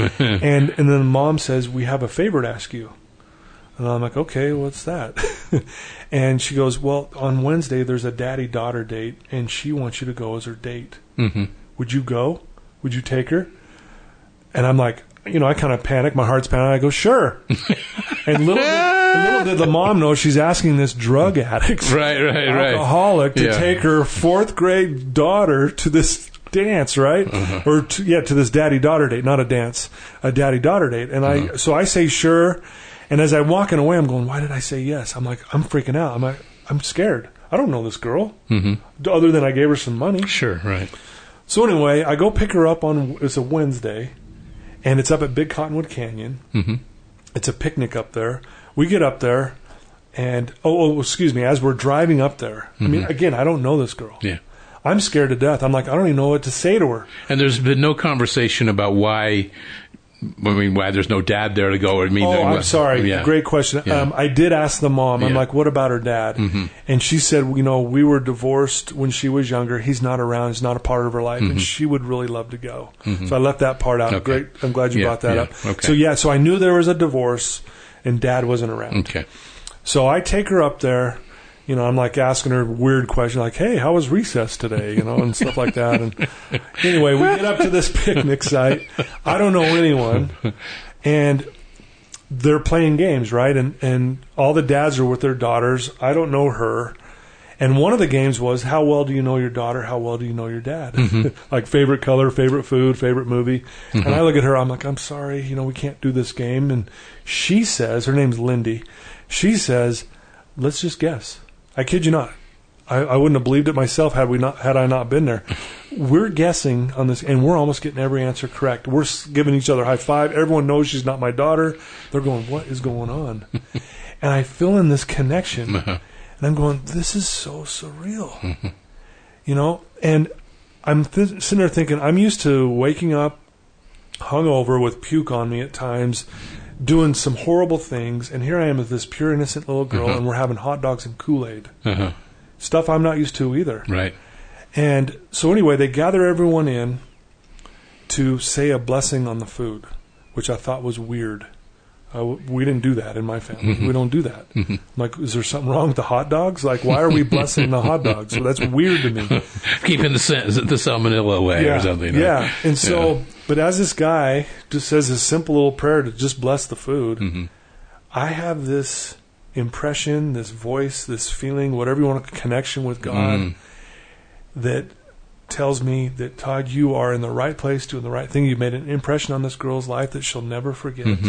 And and then the mom says, we have a favor to ask you. And I'm like, okay, what's that? And she goes, well, on Wednesday there's a daddy-daughter date, and she wants you to go as her date. Mm-hmm. Would you go? Would you take her? And I'm like, you know, I kind of panic. My heart's pounding. I go, sure. And little did, and little did the mom know she's asking this drug addict, right, right, right, alcoholic, to yeah. take her fourth grade daughter to this dance, right? Uh-huh. Or to, yeah, to this daddy-daughter date, not a dance, a daddy-daughter date. And uh-huh. I, so I say sure. And as I'm walking away, I'm going, why did I say yes? I'm like, I'm freaking out. I'm like, I'm scared. I don't know this girl, mm-hmm. other than I gave her some money. Sure, right. So anyway, I go pick her up on, it's a Wednesday. And it's up at Big Cottonwood Canyon. Mm-hmm. It's a picnic up there. We get up there, and, oh, oh excuse me, as we're driving up there, mm-hmm. I mean, again, I don't know this girl. Yeah. I'm scared to death. I'm like, I don't even know what to say to her. And there's been no conversation about why, I mean, why there's no dad there to go. Or, I mean, oh, I'm what, sorry. Yeah. Great question. Yeah. Um, I did ask the mom. I'm yeah. like, what about her dad? Mm-hmm. And she said, you know, we were divorced when she was younger. He's not around. He's not a part of her life. Mm-hmm. And she would really love to go. Mm-hmm. So I left that part out. Okay. Great. I'm glad you yeah, brought that yeah. up. Okay. So, yeah, so I knew there was a divorce, and dad wasn't around. Okay. So I take her up there. You know, I'm like asking her weird questions like, hey, how was recess today? You know, and stuff like that. And anyway, we get up to this picnic site. I don't know anyone. And they're playing games, right? And and all the dads are with their daughters. I don't know her. And one of the games was, how well do you know your daughter? How well do you know your dad? Mm-hmm. Like favorite color, favorite food, favorite movie. Mm-hmm. And I look at her, I'm like, I'm sorry, you know, we can't do this game. And she says, her name's Lindy. She says, let's just guess. I kid you not. I, I wouldn't have believed it myself had we not had I not been there. We're guessing on this, and we're almost getting every answer correct. We're giving each other a high five. Everyone knows she's not my daughter. They're going, what is going on? And I feel in this connection, and I'm going, this is so surreal. You know? And I'm th- sitting there thinking, I'm used to waking up hungover with puke on me at times, doing some horrible things, and here I am with this pure, innocent little girl, uh-huh. and we're having hot dogs and Kool-Aid. Uh-huh. Stuff I'm not used to either. Right. And so anyway, they gather everyone in to say a blessing on the food, which I thought was weird. Uh, we didn't do that in my family. Mm-hmm. We don't do that. Mm-hmm. I'm like, is there something wrong with the hot dogs? Like, why are we blessing the hot dogs? So that's weird to me. Keeping the, the salmonella away yeah, or something. Yeah. Right? And so, yeah. but as this guy just says this simple little prayer to just bless the food, mm-hmm. I have this impression, this voice, this feeling, whatever you want, a connection with God mm. that tells me that, Todd, you are in the right place doing the right thing. You've made an impression on this girl's life that she'll never forget. Mm-hmm.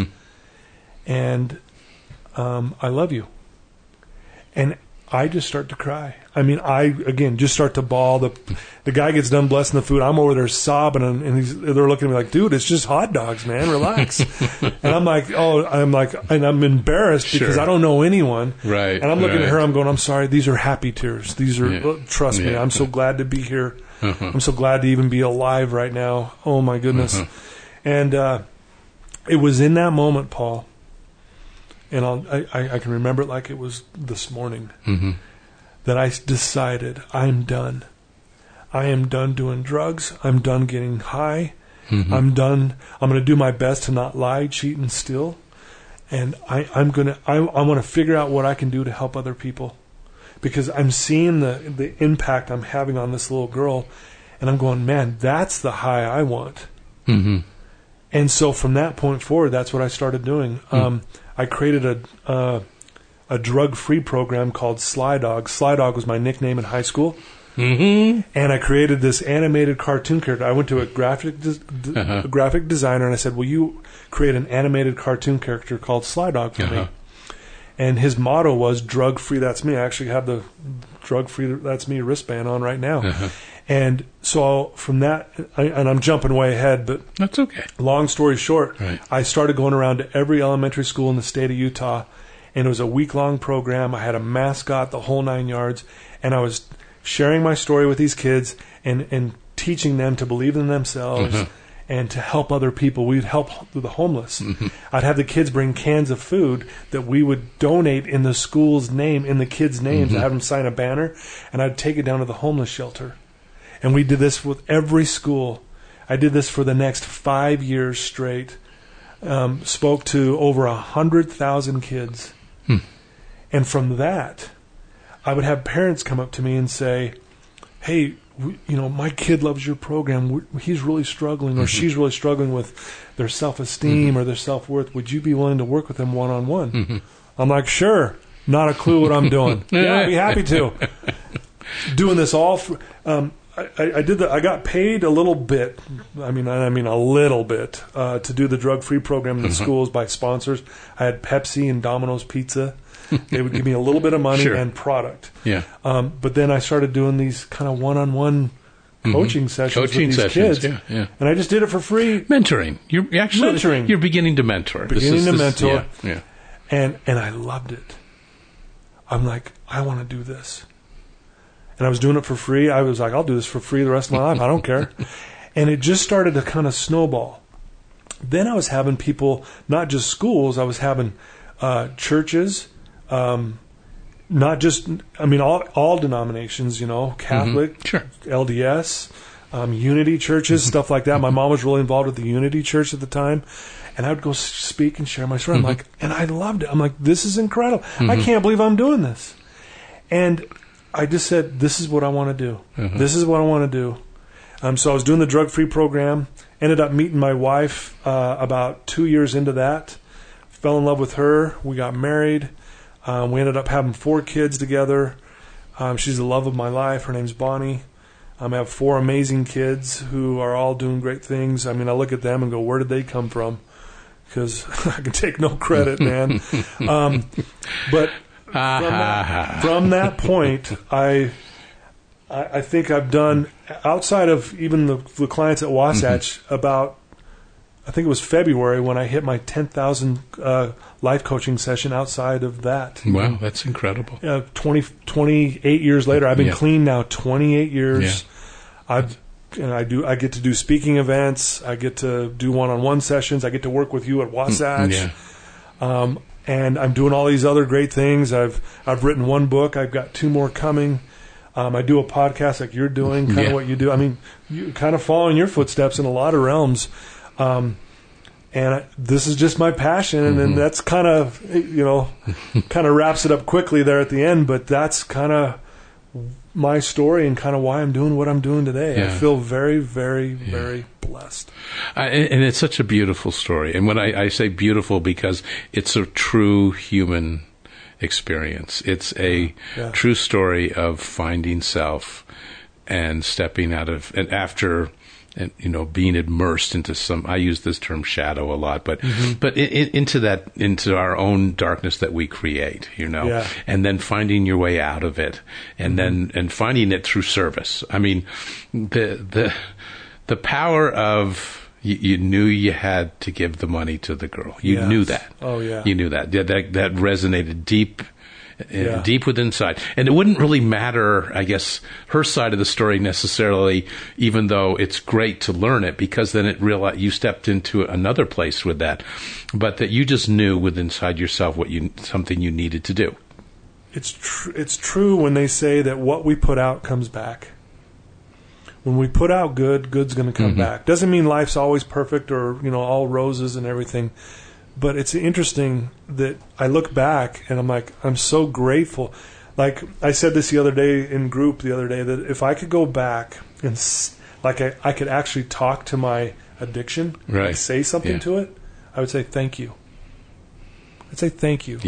And um, I love you. And I just start to cry. I mean, I, again, just start to bawl. The the guy gets done blessing the food. I'm over there sobbing, and, and he's, they're looking at me like, dude, it's just hot dogs, man. Relax. And I'm like, oh, I'm like, and I'm embarrassed because sure. I don't know anyone. Right. And I'm looking right. at her, I'm going, I'm sorry, these are happy tears. These are, yeah. trust yeah. me, I'm so glad to be here. Uh-huh. I'm so glad to even be alive right now. Oh, my goodness. Uh-huh. And uh, it was in that moment, Paul, and I'll, I, I can remember it like it was this morning, mm-hmm. that I decided I'm done. I am done doing drugs. I'm done getting high. Mm-hmm. I'm done. I'm going to do my best to not lie, cheat, and steal. And I, I'm going to. I, I want to figure out what I can do to help other people, because I'm seeing the the impact I'm having on this little girl, and I'm going, man, that's the high I want. Mm-hmm. And so from that point forward, that's what I started doing. Mm-hmm. Um, I created a uh, a drug-free program called Sly Dog. Sly Dog was my nickname in high school. Mm-hmm. And I created this animated cartoon character. I went to a graphic de- de- uh-huh. a graphic designer, and I said, will you create an animated cartoon character called Sly Dog for uh-huh. me? And his motto was drug free. That's me. I actually have the drug free. That's me wristband on right now. Uh-huh. And so from that, I, and I'm jumping way ahead, but that's okay. Long story short, right. I started going around to every elementary school in the state of Utah, and it was a week-long program. I had a mascot, the whole nine yards, and I was sharing my story with these kids and, and teaching them to believe in themselves mm-hmm. and to help other people. We'd help the homeless. Mm-hmm. I'd have the kids bring cans of food that we would donate in the school's name, in the kids' names. Mm-hmm. I'd have them sign a banner, and I'd take it down to the homeless shelter. And we did this with every school. I did this for the next five years straight. Um, spoke to over a hundred thousand kids. Hmm. And from that, I would have parents come up to me and say, hey, we, you know, my kid loves your program. We're, he's really struggling, or mm-hmm. she's really struggling with their self-esteem mm-hmm. or their self-worth. Would you be willing to work with them one-on-one? Mm-hmm. I'm like, sure. Not a clue what I'm doing. Yeah, I'd be happy to. Doing this all for... Um, I, I did the. I got paid a little bit. I mean, I mean a little bit uh, to do the drug-free program in the uh-huh. schools by sponsors. I had Pepsi and Domino's Pizza. They would give me a little bit of money sure. and product. Yeah. Um, but then I started doing these kind of one-on-one coaching mm-hmm. sessions coaching with these sessions, kids. Yeah, yeah. And I just did it for free. Mentoring. You're actually mentoring. You're beginning to mentor. Beginning this is, to this, mentor. Yeah, yeah. And and I loved it. I'm like, I want to do this. And I was doing it for free. I was like, I'll do this for free the rest of my life. I don't care. And it just started to kind of snowball. Then I was having people, not just schools, I was having uh, churches, um, not just, I mean, all, all denominations, you know, Catholic, mm-hmm. sure. L D S, um, Unity churches, mm-hmm. stuff like that. My mom was really involved with the Unity church at the time. And I would go speak and share my story. Mm-hmm. I'm like, and I loved it. I'm like, this is incredible. Mm-hmm. I can't believe I'm doing this. And I just said, this is what I want to do. Mm-hmm. This is what I want to do. Um, so I was doing the drug-free program, ended up meeting my wife uh, about two years into that, fell in love with her. We got married. Um, we ended up having four kids together. Um, she's the love of my life. Her name's Bonnie. Um, I have four amazing kids who are all doing great things. I mean, I look at them and go, where did they come from? Because I can take no credit, man. um, but... From that, from that point, I, I I think I've done, outside of even the, the clients at Wasatch, mm-hmm. about, I think it was February when I hit my ten thousand uh, life coaching session outside of that. Wow, know? That's incredible. Uh, twenty, twenty-eight years later. I've been yeah. clean now twenty-eight years. Yeah. I've and I do. I get to do speaking events. I get to do one-on-one sessions. I get to work with you at Wasatch. Yeah. Um, And I'm doing all these other great things. I've I've written one book. I've got two more coming. Um, I do a podcast like you're doing, kind yeah. of what you do. I mean, you kind of follow in your footsteps in a lot of realms. Um, and I, this is just my passion, and, mm-hmm. and that's kind of, you know, kind of wraps it up quickly there at the end. But that's kind of my story and kind of why I'm doing what I'm doing today. Yeah. I feel very, very, yeah. very blessed. I, and it's such a beautiful story. And when I, I say beautiful, because it's a true human experience. It's a yeah. true story of finding self and stepping out of, and after, and you know, being immersed into some, I use this term shadow a lot, but mm-hmm. but in, in, into that, into our own darkness that we create, you know, yeah. and then finding your way out of it, and mm-hmm. then and finding it through service. I mean, the the the power of you, you knew you had to give the money to the girl. You yes. knew that. Oh yeah, you knew that. That that, that resonated deep. Yeah. Deep within inside. And it wouldn't really matter, I guess, her side of the story necessarily, even though it's great to learn it, because then it realized you stepped into another place with that. But that you just knew within inside yourself what you something you needed to do. It's tr- it's true when they say that what we put out comes back. When we put out good, good's going to come mm-hmm. back. Doesn't mean life's always perfect or, you know, all roses and everything. But it's interesting that I look back and I'm like, I'm so grateful. Like I said this the other day in group the other day, that if I could go back and like I, I could actually talk to my addiction, right. like say something yeah. to it, I would say thank you. I'd say thank you. Yeah.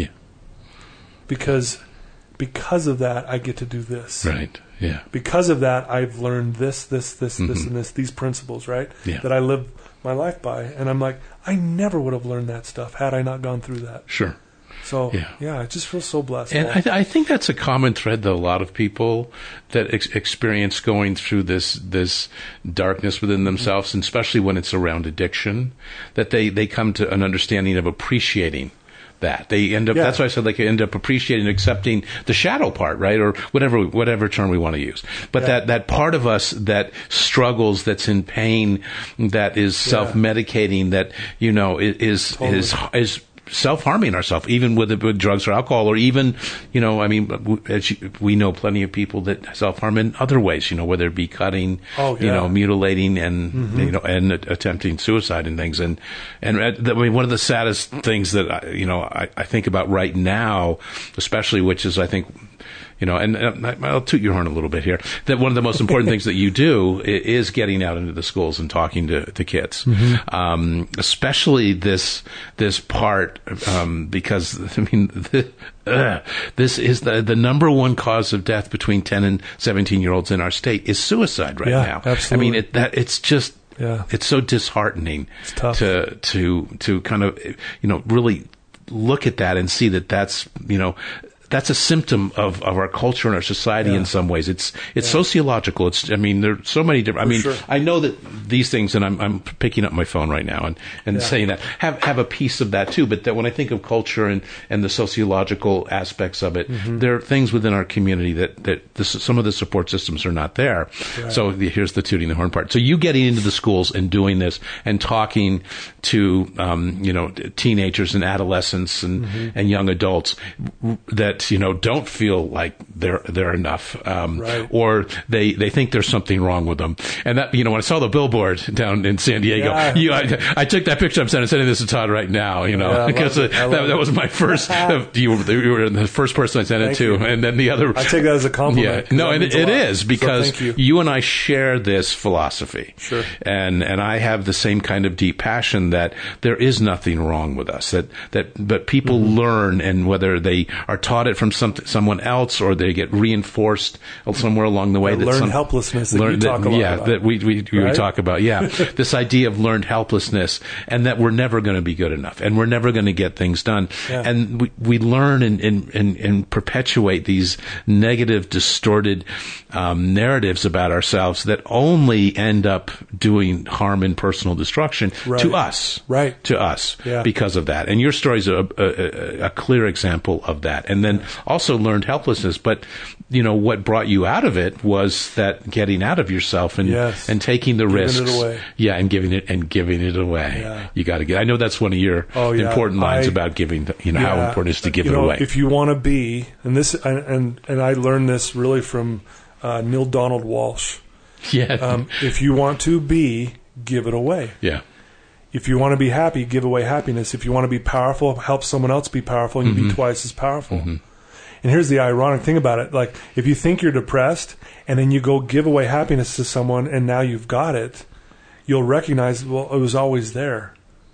Because because of that, I get to do this. Right. Yeah. Because of that, I've learned this, this, this, mm-hmm. this, and this, these principles, right? Yeah. That I live my life by. And I'm like, I never would have learned that stuff had I not gone through that. Sure. So, Yeah. yeah, I just feel so blessed. And Paul. I, th- I think that's a common thread that a lot of people that ex- experience going through this this darkness within themselves, and especially when it's around addiction, that they, they come to an understanding of appreciating that. They end up, Yeah. that's why I said like end up appreciating and accepting the shadow part, right? Or whatever, whatever term we want to use. But Yeah. that, that part of us that struggles, that's in pain, that is self-medicating, that, you know, i- is, Totally. is, is, self-harming ourselves, even with, with drugs or alcohol, or even, you know, I mean, w- as you, we know plenty of people that self-harm in other ways, you know, whether it be cutting, Oh, you yeah. know, mutilating and, Mm-hmm. you know, and attempting suicide and things. And, and uh, I mean, one of the saddest things that, I, you know, I, I think about right now, especially, which is, I think, you know, and uh, I'll toot your horn a little bit here, that one of the most important things that you do i- is getting out into the schools and talking to, to kids. Mm-hmm. Um, especially this, this part, um, because, I mean, the, uh, this is the, the number one cause of death between ten and seventeen year olds in our state is suicide right Yeah, now. absolutely. I mean, it, that, it's just, Yeah. it's so disheartening It's tough. to, to, to kind of, you know, really look at that and see that that's, you know, that's a symptom of, of our culture and our society Yeah. in some ways. It's it's sociological. It's I mean there's so many different. I mean sure. I know that these things, and I'm I'm picking up my phone right now and, and Yeah. saying that have have a piece of that too. But that when I think of culture and, and the sociological aspects of it, Mm-hmm. there are things within our community that that this, some of the support systems are not there. Right. So the, here's the tooting the horn part. So you getting into the schools and doing this and talking to um, you know teenagers and adolescents and, Mm-hmm. and young adults that you know don't feel like they're they're enough, um, Right. or they, they think there's something wrong with them. And that you know when I saw the billboard down in San Diego, Yeah. you, I, I took that picture. I'm sending, sending this to Todd right now. You know Yeah, I love because it. I that, love that it. was my first. uh, you, were, you were the first person I sent Thank it to, you. and then the other. I take that as a compliment. Yeah, 'cause no, that and means it, a it lot. is So because thank you. you and I share this philosophy. Sure. And and I have the same kind of deep passion that there is nothing wrong with us. That that but people Mm-hmm. learn, and whether they are taught it from some, someone else or they get reinforced somewhere along the way. That that learned some, helplessness that you talk a lot yeah, about. that we we, we Right? talk about. Yeah, this idea of learned helplessness, and that we're never going to be good enough, and we're never going to get things done. Yeah. And we we learn and and, and, and perpetuate these negative, distorted um, narratives about ourselves that only end up doing harm and personal destruction Right. to us. Right. To us. Yeah. Because of that. And your story is a, a, a clear example of that. And then also learned helplessness. But, you know, what brought you out of it was that getting out of yourself and, Yes. and taking the Giving it risks. away. Yeah. And giving it, and giving it away. Yeah. You got to get, I know that's one of your Oh, yeah. important lines I- about giving, the, you know, how Yeah. important it is to give you it know, away. If you want to be, and this, and, and and I learned this really from uh, Neil Donald Walsh. yeah. Um, if you want to be, give it away. yeah. If you want to be happy, give away happiness. If you want to be powerful, help someone else be powerful, and you Mm-hmm. be twice as powerful. And here's the ironic thing about it: like, if you think you're depressed, and then you go give away happiness to someone, and now you've got it, you'll recognize, well, it was always there.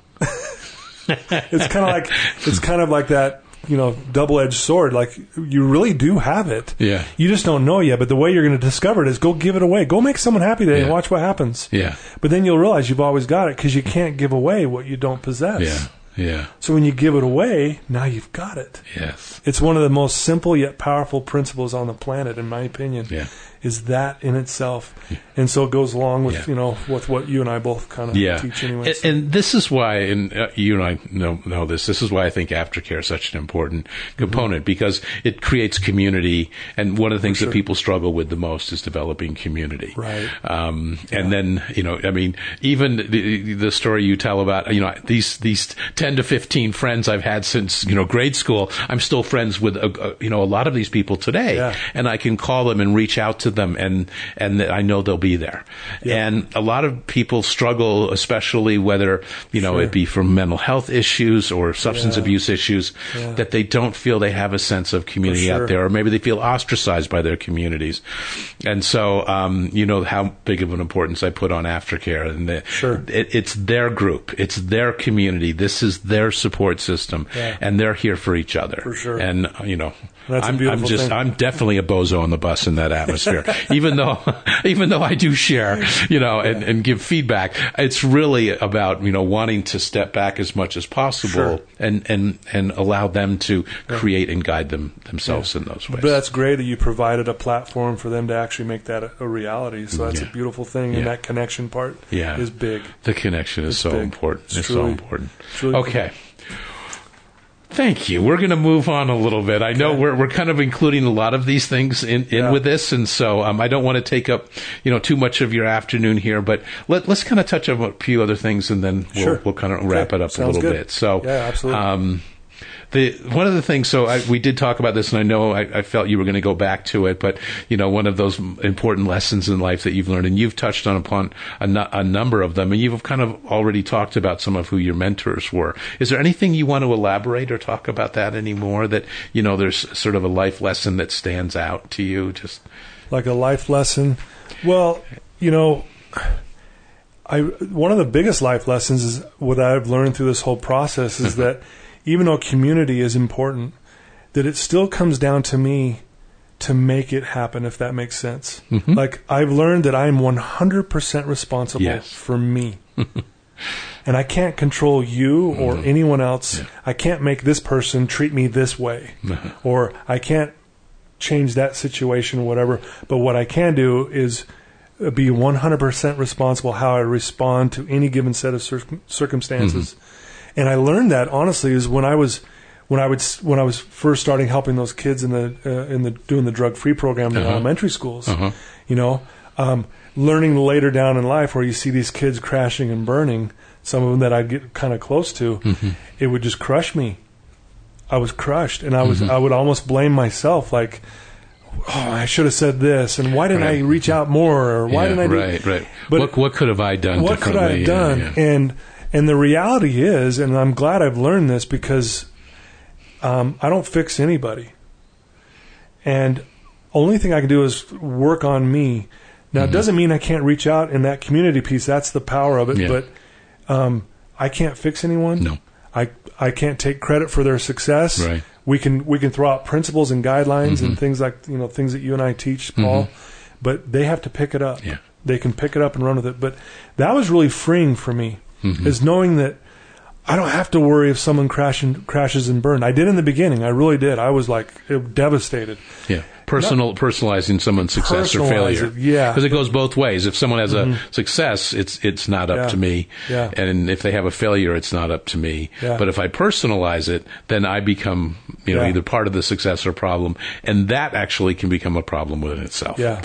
It's kind of like it's kind of like that, you know, double-edged sword. Like, you really do have it. Yeah. You just don't know yet. But the way you're going to discover it is go give it away. Go make someone happy today Yeah. and watch what happens. Yeah. But then you'll realize you've always got it because you can't give away what you don't possess. Yeah. Yeah. So when you give it away, now you've got it. Yes. It's one of the most simple yet powerful principles on the planet, in my opinion. Yeah. Is that in itself, and so it goes along with Yeah. you know with what you and I both kind of Yeah. teach anyway. And, and this is why, and uh, you and I know, know this, this is why I think aftercare is such an important component, because it creates community. And one of the things sure. that people struggle with the most is developing community. Right. Um, and then, you know, I mean, even the, the story you tell about, you know, these, these ten to fifteen friends I've had since, you know, grade school, I'm still friends with, uh, uh, you know, a lot of these people today. Yeah. And I can call them and reach out to them, and and that I know they'll be there. Yeah. And a lot of people struggle, especially whether you know Sure. it be from mental health issues or substance Yeah. abuse issues, Yeah. that they don't feel they have a sense of community For sure. out there, or maybe they feel ostracized by their communities. And so, um, you know how big of an importance I put on aftercare, and the, Sure. it, it's their group, it's their community. This is their support system, Yeah. and they're here for each other. For sure. And uh, you know. That's a I'm, beautiful I'm just, thing. I'm definitely a bozo on the bus in that atmosphere. share, even though, even though I do share, you know, and, Yeah. and give feedback. It's really about, you know, wanting to step back as much as possible Sure. and, and, and allow them to create and guide them themselves Yeah. in those ways. But that's great that you provided a platform for them to actually make that a, a reality. So that's Yeah. a beautiful thing, Yeah. and that connection part Yeah. is big. The connection is It's so big. important. It's It's, so truly- important. truly Okay. Thank you. We're going to move on a little bit. I know Okay. we're we're kind of including a lot of these things in, in Yeah. with this, and so um, I don't want to take up you know too much of your afternoon here. But let, let's kind of touch on a few other things, and then we'll Sure. we'll kind of wrap Okay. it up Sounds a little good. bit. So Yeah, absolutely. Um, the one of the things, so I, we did talk about this, and I know I, I felt you were going to go back to it, but you know, one of those important lessons in life that you've learned, and you've touched on upon a, nu- a number of them, and you've kind of already talked about some of who your mentors were. Is there anything you want to elaborate or talk about that anymore? That you know, there's sort of a life lesson that stands out to you, just Like a life lesson. Well, you know, I one of the biggest life lessons is what I've learned through this whole process is that even though community is important, that it still comes down to me to make it happen, if that makes sense. Mm-hmm. Like, I've learned that I'm one hundred percent responsible Yes. for me. And I can't control you or Mm-hmm. anyone else. Yeah. I can't make this person treat me this way. Or I can't change that situation, whatever. But what I can do is be one hundred percent responsible how I respond to any given set of cir- circumstances. And I learned that honestly is when I was when I would s- when I was first starting helping those kids in the uh, in the doing the drug free program in Uh-huh. elementary schools. Uh-huh. You know, um, learning later down in life where you see these kids crashing and burning, some of them that I'd get kind of close to, Mm-hmm. it would just crush me. I was crushed, and I was I would almost blame myself, like, oh, I should have said this, and why didn't Right. I reach out more, or why yeah, didn't I do right, right. But what what could have I done? what could I differently? have done? Yeah, yeah. And and the reality is, and I'm glad I've learned this because um, I don't fix anybody, and only thing I can do is work on me. Now, Mm-hmm. it doesn't mean I can't reach out in that community piece. That's the power of it. Yeah. But um, I can't fix anyone. No. I I can't take credit for their success. Right. We can we can throw out principles and guidelines Mm-hmm. and things like you know things that you and I teach, Paul, but they have to pick it up. Yeah. They can pick it up and run with it. But that was really freeing for me, Mm-hmm. is knowing that I don't have to worry if someone crashes crashes and burns. I did in the beginning. I really did. I was like devastated. Yeah, personal personalizing someone's success or Personalize failure. it, yeah. because it goes both ways. If someone has a success, it's it's not up Yeah. to me, Yeah. and if they have a failure, it's not up to me. Yeah. But if I personalize it, then I become you know Yeah. either part of the success or problem, and that actually can become a problem within itself. Yeah.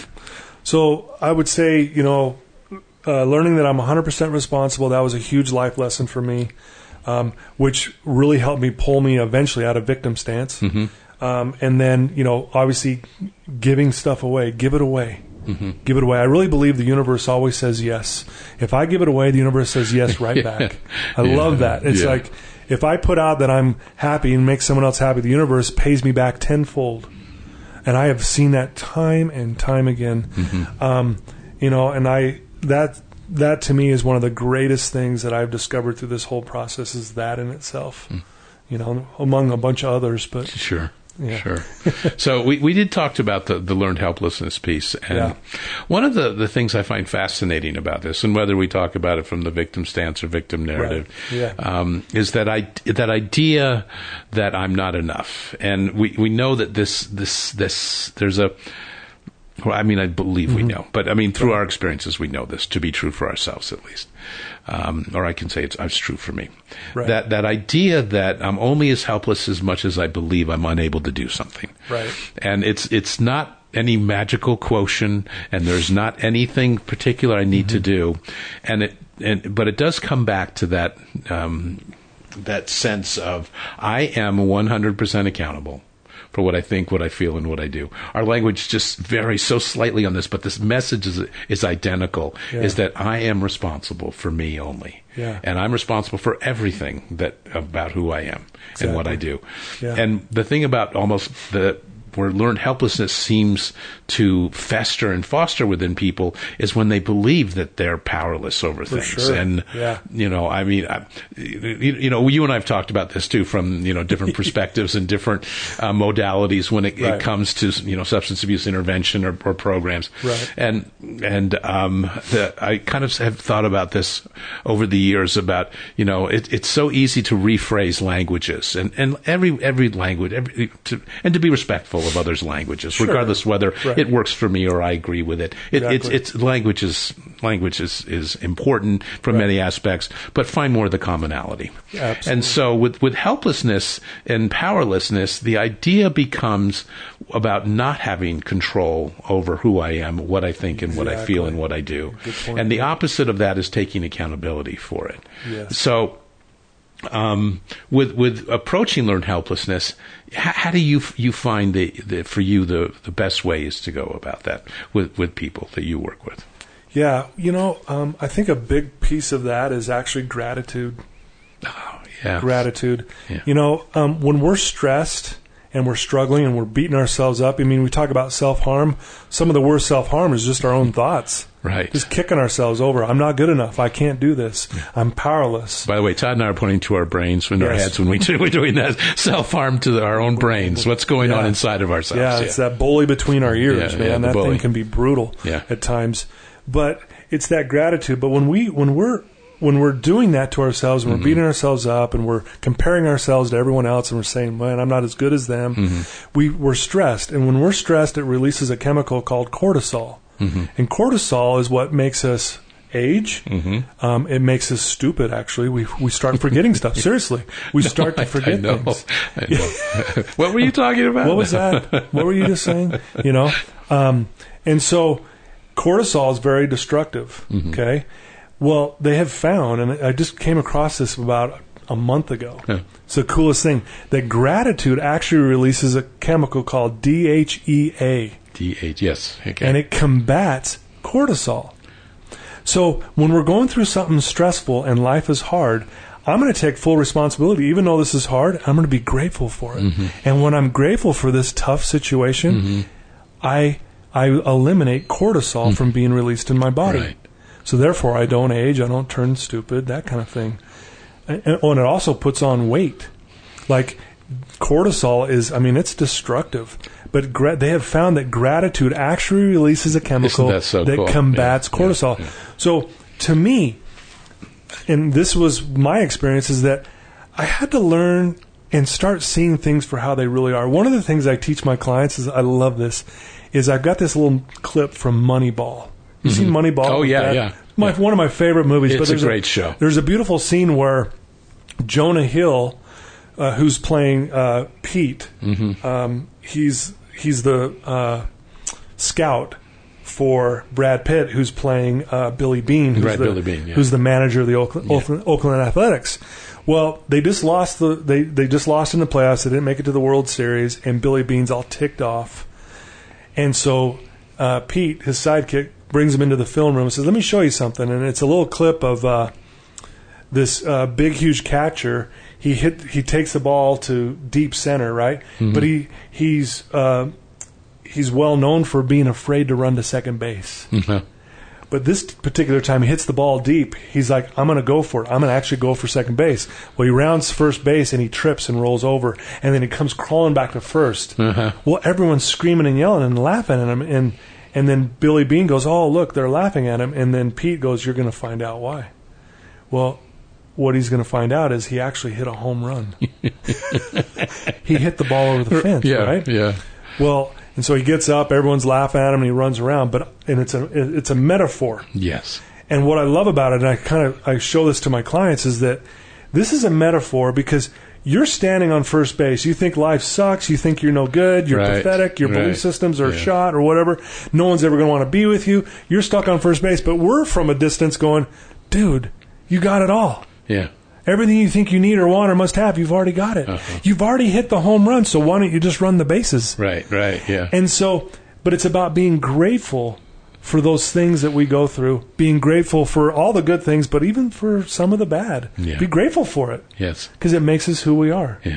So I would say, you know, uh, learning that I'm one hundred percent responsible, that was a huge life lesson for me, um, which really helped me pull me eventually out of victim stance. Mm-hmm. Um, and then, you know, obviously giving stuff away, give it away. Mm-hmm. Give it away. I really believe the universe always says yes. If I give it away, the universe says yes right back. I Yeah. love that. It's Yeah. like if I put out that I'm happy and make someone else happy, the universe pays me back tenfold. And I have seen that time and time again. Mm-hmm. Um, you know, and I that that to me is one of the greatest things that I've discovered through this whole process is that in itself. Mm. You know, among a bunch of others, but Sure. Yeah. Sure. So we, we did talk about the, the learned helplessness piece. And Yeah. one of the, the things I find fascinating about this, and whether we talk about it from the victim stance or victim narrative, Right. Yeah. um, is that I, that idea that I'm not enough. And we, we know that this, this, this, there's a, well, I mean, I believe we know, but I mean, through our experiences, we know this to be true for ourselves, at least. Um, or I can say it's, it's true for me. Right. That that idea that I'm only as helpless as much as I believe I'm unable to do something. Right. And it's it's not any magical quotient, and there's not anything particular I need to do, and it and but it does come back to that um, that sense of I am one hundred percent accountable for what I think, what I feel, and what I do. Our language just varies so slightly on this, but this message is is identical, Yeah. is that I am responsible for me only. Yeah. And I'm responsible for everything that about who I am and what I do. Yeah. And the thing about almost the where learned helplessness seems to fester and foster within people is when they believe that they're powerless over For things. sure. And, Yeah. you know, I mean, I, you, you know, you and I have talked about this too from, you know, different perspectives and different uh, modalities when it, Right. it comes to, you know, substance abuse intervention or, or programs. Right. And, and, um, the, I kind of have thought about this over the years about, you know, it, it's so easy to rephrase languages and, and every, every language, every, to, and to be respectful of others' languages, Sure. regardless whether Right. it works for me or I agree with it. it Exactly. It's, it's language is, language is, is important from Right. many aspects, but find more of the commonality. Absolutely. And so with, with helplessness and powerlessness, the idea becomes about not having control over who I am, what I think and what I feel Exactly. and what I do. Good point. And the opposite of that is taking accountability for it. Yes. So, um, with with approaching learned helplessness, how, how do you you find the, the for you the the best way is to go about that with with people that you work with? Yeah, you know, um, I think a big piece of that is actually gratitude. Oh, yeah, Gratitude. Yeah. You know, um, when we're stressed and we're struggling and we're beating ourselves up, I mean, we talk about self-harm. Some of the worst self-harm is just our own thoughts. Right. Just kicking ourselves over. I'm not good enough. I can't do this. I'm powerless. By the way, Todd and I are pointing to our brains and our Yes. heads when we do, we're doing that self-harm to the, our own brains. What's going Yeah. on inside of ourselves? Yeah, it's that bully between our ears, Yeah, man. yeah, the that bully. thing can be brutal Yeah. at times. But it's that gratitude. But when we when we're when we're doing that to ourselves, and we're Mm-hmm. beating ourselves up, and we're comparing ourselves to everyone else, and we're saying, "Man, I'm not as good as them," Mm-hmm. we we're stressed, and when we're stressed, it releases a chemical called cortisol, Mm-hmm. and cortisol is what makes us age. Mm-hmm. Um, it makes us stupid. Actually, we we start forgetting stuff. Seriously, we start to I- forget I know. things. I know. What were you talking about? What was that? What were you just saying? You know, um, and so cortisol is very destructive. Mm-hmm. Okay, well, they have found, and I just came across this about a month ago. Yeah. It's the coolest thing that gratitude actually releases a chemical called D H E A, D H, yes. Okay. and it combats cortisol. So when we're going through something stressful and life is hard, I'm going to take full responsibility. Even though this is hard, I'm going to be grateful for it. Mm-hmm. And when I'm grateful for this tough situation, I I eliminate cortisol from being released in my body. Right. So therefore, I don't age, I don't turn stupid, that kind of thing. And, and oh, and it also puts on weight. Like cortisol is, I mean, it's destructive. But gra- they have found that gratitude actually releases a chemical Isn't that so that cool? combats Yeah, cortisol. yeah, yeah. So to me, and this was my experience, is that I had to learn and start seeing things for how they really are. One of the things I teach my clients is, I love this, is I've got this little clip from Moneyball. You seen Moneyball? Oh, yeah, That- yeah. My, One of my favorite movies. It's but a there's great show. There's a beautiful scene where Jonah Hill, uh, who's playing uh, Pete, Mm-hmm. um, he's he's the uh, scout for Brad Pitt, who's playing uh, Billy Bean, who's Right, the, Billy Bean, yeah. who's the manager of the Oakland, Oakland, Oakland Athletics. Well, they just lost the they, they just lost in the playoffs. They didn't make it to the World Series, and Billy Bean's all ticked off. And so uh, Pete, his sidekick, brings him into the film room and says, "Let me show you something." And it's a little clip of uh, this uh, big, huge catcher. He hit. He takes the ball to deep center, right? Mm-hmm. But he he's uh, he's well known for being afraid to run to second base. Mhm. But this particular time, he hits the ball deep. He's like, "I'm going to go for it. I'm going to actually go for second base." Well, he rounds first base and he trips and rolls over, and then he comes crawling back to first. Uh-huh. Well, everyone's screaming and yelling and laughing at him, and and then Billy Bean goes, "Oh, look, they're laughing at him." And then Pete goes, "You're going to find out why." Well, what he's going to find out is he actually hit a home run. He hit the ball over the fence, Yeah, right? yeah. Well, and so he gets up, everyone's laughing at him, and he runs around. But and it's a it's a metaphor. Yes. And what I love about it, and I kind of I show this to my clients, is that this is a metaphor because you're standing on first base. You think life sucks. You think you're no good. You're Right, pathetic. Your right. belief systems are Yeah. shot or whatever. No one's ever going to want to be with you. You're stuck on first base. But we're from a distance going, dude, you got it all. Yeah. Everything you think you need or want or must have, you've already got it. Uh-huh. You've already hit the home run, so why don't you just run the bases? Right, right, yeah. And so, but it's about being grateful for those things that we go through, being grateful for all the good things, but even for some of the bad. Yeah. Be grateful for it Yes. because it makes us who we are. Yeah.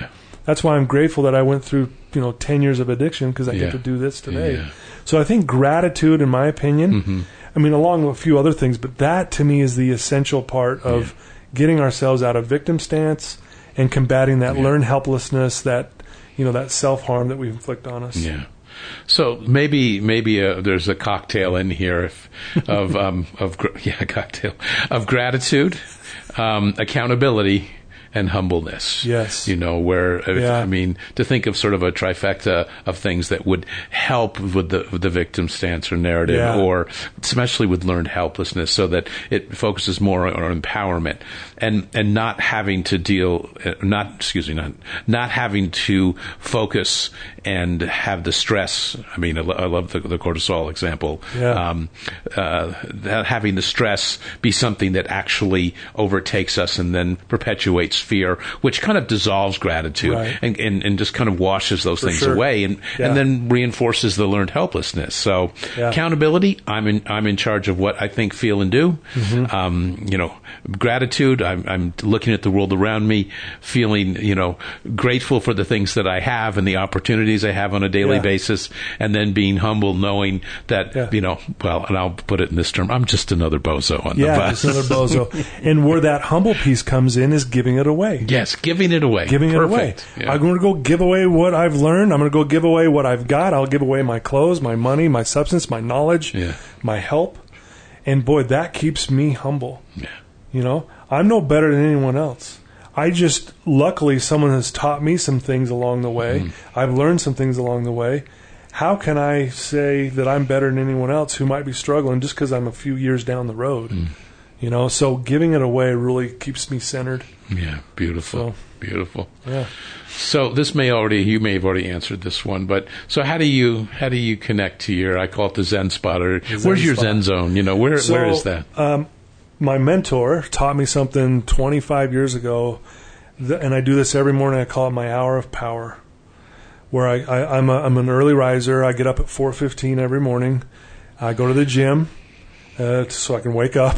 that's why I'm grateful that I went through, you know, ten years of addiction, because I Yeah. get to do this today. Yeah. So I think gratitude, in my opinion, Mm-hmm. I mean, along with a few other things, but that to me is the essential part of Yeah. getting ourselves out of victim stance and combating that Yeah. learned helplessness, that, you know, that self-harm that we inflict on us. Yeah. So maybe maybe uh there's a cocktail in here if, of um, of gr- yeah a cocktail of gratitude, um, accountability, and humbleness. Yes. You know, where, if, Yeah. I mean, to think of sort of a trifecta of things that would help with the with the victim stance or narrative, Yeah. or especially with learned helplessness, so that it focuses more on empowerment and and not having to deal, uh, not, excuse me, not, not having to focus and have the stress. I mean, I, lo- I love the, the cortisol example. Yeah. Um, uh, that having the stress be something that actually overtakes us and then perpetuates fear, which kind of dissolves gratitude Right. and, and, and just kind of washes those For things sure. away, and, Yeah. and then reinforces the learned helplessness. So Yeah. accountability, I'm in I'm in charge of what I think, feel, and do. Mm-hmm. Um, you know, gratitude, I'm, I'm looking at the world around me, feeling, you know, grateful for the things that I have and the opportunities I have on a daily Yeah. basis, and then being humble, knowing that, Yeah. you know, well, and I'll put it in this term, I'm just another bozo on Yeah, the bus. just another bozo. And where that humble piece comes in is giving it away. Yes, giving it away. Giving Perfect. it away. Yeah. I'm going to go give away what I've learned. I'm going to go give away what I've got. I'll give away my clothes, my money, my substance, my knowledge, Yeah. my help. And boy, that keeps me humble. Yeah. You know, I'm no better than anyone else. I just, luckily, someone has taught me some things along the way. Mm. I've learned some things along the way. How can I say that I'm better than anyone else who might be struggling just because I'm a few years down the road? Mm. You know, so giving it away really keeps me centered. Yeah, beautiful. So- Beautiful. Yeah. So this may already, you may have already answered this one, but so how do you how do you connect to your, I call it the Zen spot, or Zen where's your spot. Zen zone? You know, where So, where is that? Um, my mentor taught me something twenty-five years ago, th- and I do this every morning. I call it my hour of power, where I, I, I'm, a, I'm an early riser. I get up at four fifteen every morning. I go to the gym uh, so I can wake up.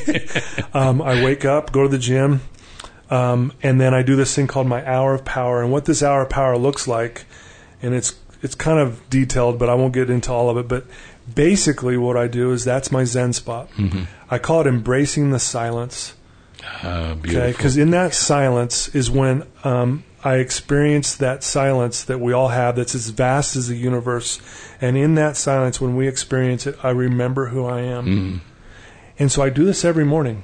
um, I wake up, go to the gym, um, and then I do this thing called my hour of power. And what this hour of power looks like, and it's it's kind of detailed, but I won't get into all of it. But basically what I do is that's my Zen spot. Mm-hmm. I call it embracing the silence. Uh, Okay, beautiful. because in that silence is when um, I experience that silence that we all have that's as vast as the universe. And in that silence, when we experience it, I remember who I am. Mm. And so I do this every morning.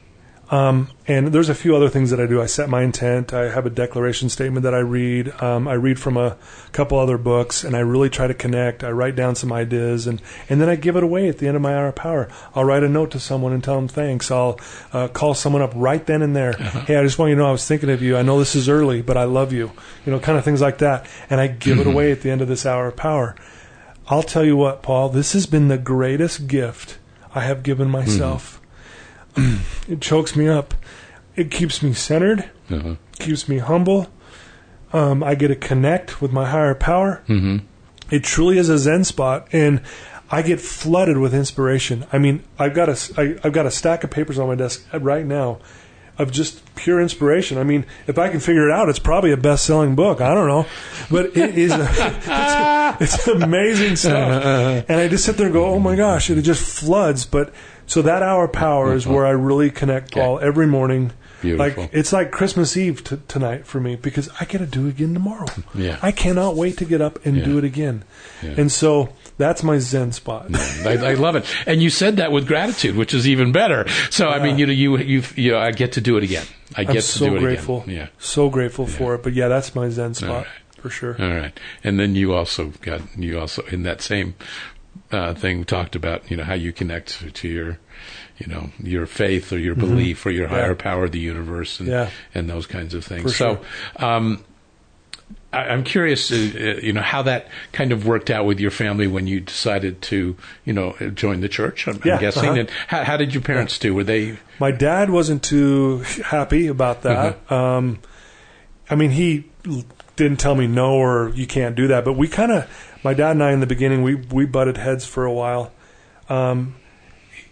Um, and there's a few other things that I do. I set my intent. I have a declaration statement that I read. Um, I read from a couple other books, and I really try to connect. I write down some ideas, and, and then I give it away at the end of my hour of power. I'll write a note to someone and tell them thanks. I'll uh, call someone up right then and there. Uh-huh. Hey, I just want you to know I was thinking of you. I know this is early, but I love you. You know, kind of things like that. And I give Mm-hmm. it away at the end of this hour of power. I'll tell you what, Paul, this has been the greatest gift I have given myself. Mm-hmm. It chokes me up. It keeps me centered, Uh-huh. keeps me humble. Um, I get to connect with my higher power. Mm-hmm. It truly is a Zen spot, and I get flooded with inspiration. I mean, I've got a, I, I've got a stack of papers on my desk right now of just pure inspiration. I mean, if I can figure it out, it's probably a best-selling book. I don't know, but it is a, it's, it's amazing stuff. And I just sit there and go, oh my gosh, it just floods. But so that hour of power is where I really connect, Paul, every morning. Beautiful. Like it's like Christmas Eve t- tonight for me because I get to do it again tomorrow. Yeah. I cannot wait to get up and Yeah. do it again. Yeah. And so that's my Zen spot. I, I love it, and you said that with gratitude, which is even better. So I mean, you know, you you you know, I get to do it again. I get I'm to so do it grateful. again. Yeah. So grateful for it. But yeah, that's my Zen spot right. for sure. All right, and then you also got you also in that same uh, thing talked about, you know, how you connect to your, you know, your faith or your belief or your Mm-hmm. Yeah. higher power of the universe and Yeah. and those kinds of things. For so. sure. Um, I- I'm curious, uh, uh, you know, how that kind of worked out with your family when you decided to, you know, join the church. I'm, Yeah, I'm guessing. uh-huh. And how, how did your parents do? Were they? My dad wasn't too happy about that. Uh-huh. Um, I mean, he l- didn't tell me no or you can't do that. But we kind of, my dad and I in the beginning, we we butted heads for a while. Um,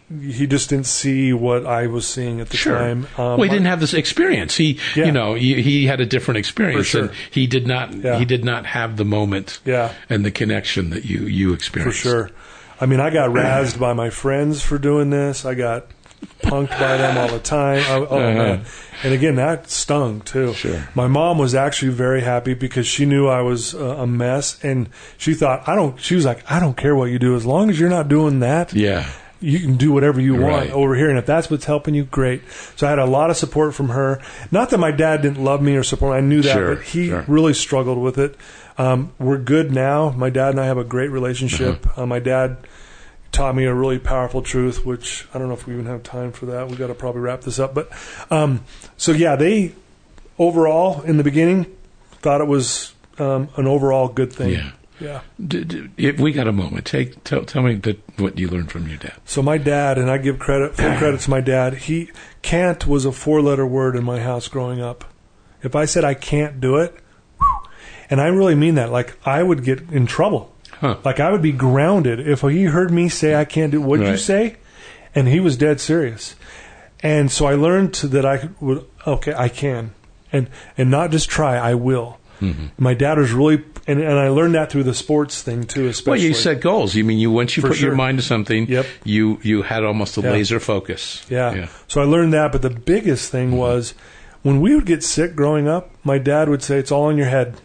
he just didn't see what I was seeing at the sure. time. Um, well, he didn't have this experience. He, yeah. you know, he, he had a different experience, For sure. and he did not. Yeah. He did not have the moment yeah. and the connection that you you experienced. For sure. I mean, I got razzed by my friends for doing this. I got punked by them all the time. Oh, oh uh-huh. man! And again, that stung too. Sure. My mom was actually very happy because she knew I was uh, a mess, and she thought I don't. She was like, I don't care what you do as long as you're not doing that. Yeah. You can do whatever you want right. over here, and if that's what's helping you, great. So I had a lot of support from her. Not that my dad didn't love me or support me. I knew that, sure, but he sure. really struggled with it. Um, we're good now. My dad and I have a great relationship. Uh-huh. Uh, my dad taught me a really powerful truth, which I don't know if we even have time for that. We've got to probably wrap this up. But um, so, yeah, they overall, in the beginning, thought it was um, an overall good thing. Yeah. Yeah. D- d- if we got a moment, take tell, tell me that, what you learned from your dad. So my dad, and I give credit full credit to my dad. He can't was a four-letter word in my house growing up. If I said I can't do it, and I really mean that, like I would get in trouble. Huh. Like I would be grounded if he heard me say I can't do. What'd right. you say? And he was dead serious. And so I learned to, that I would okay, I can, and and not just try, I will. Mm-hmm. My dad was really, and, and I learned that through the sports thing too, especially. Well, you set goals. You mean you once you For put sure. your mind to something, yep. you you had almost a yeah. laser focus. Yeah. yeah. So I learned that, but the biggest thing mm-hmm. was when we would get sick growing up, my dad would say, "It's all in your head."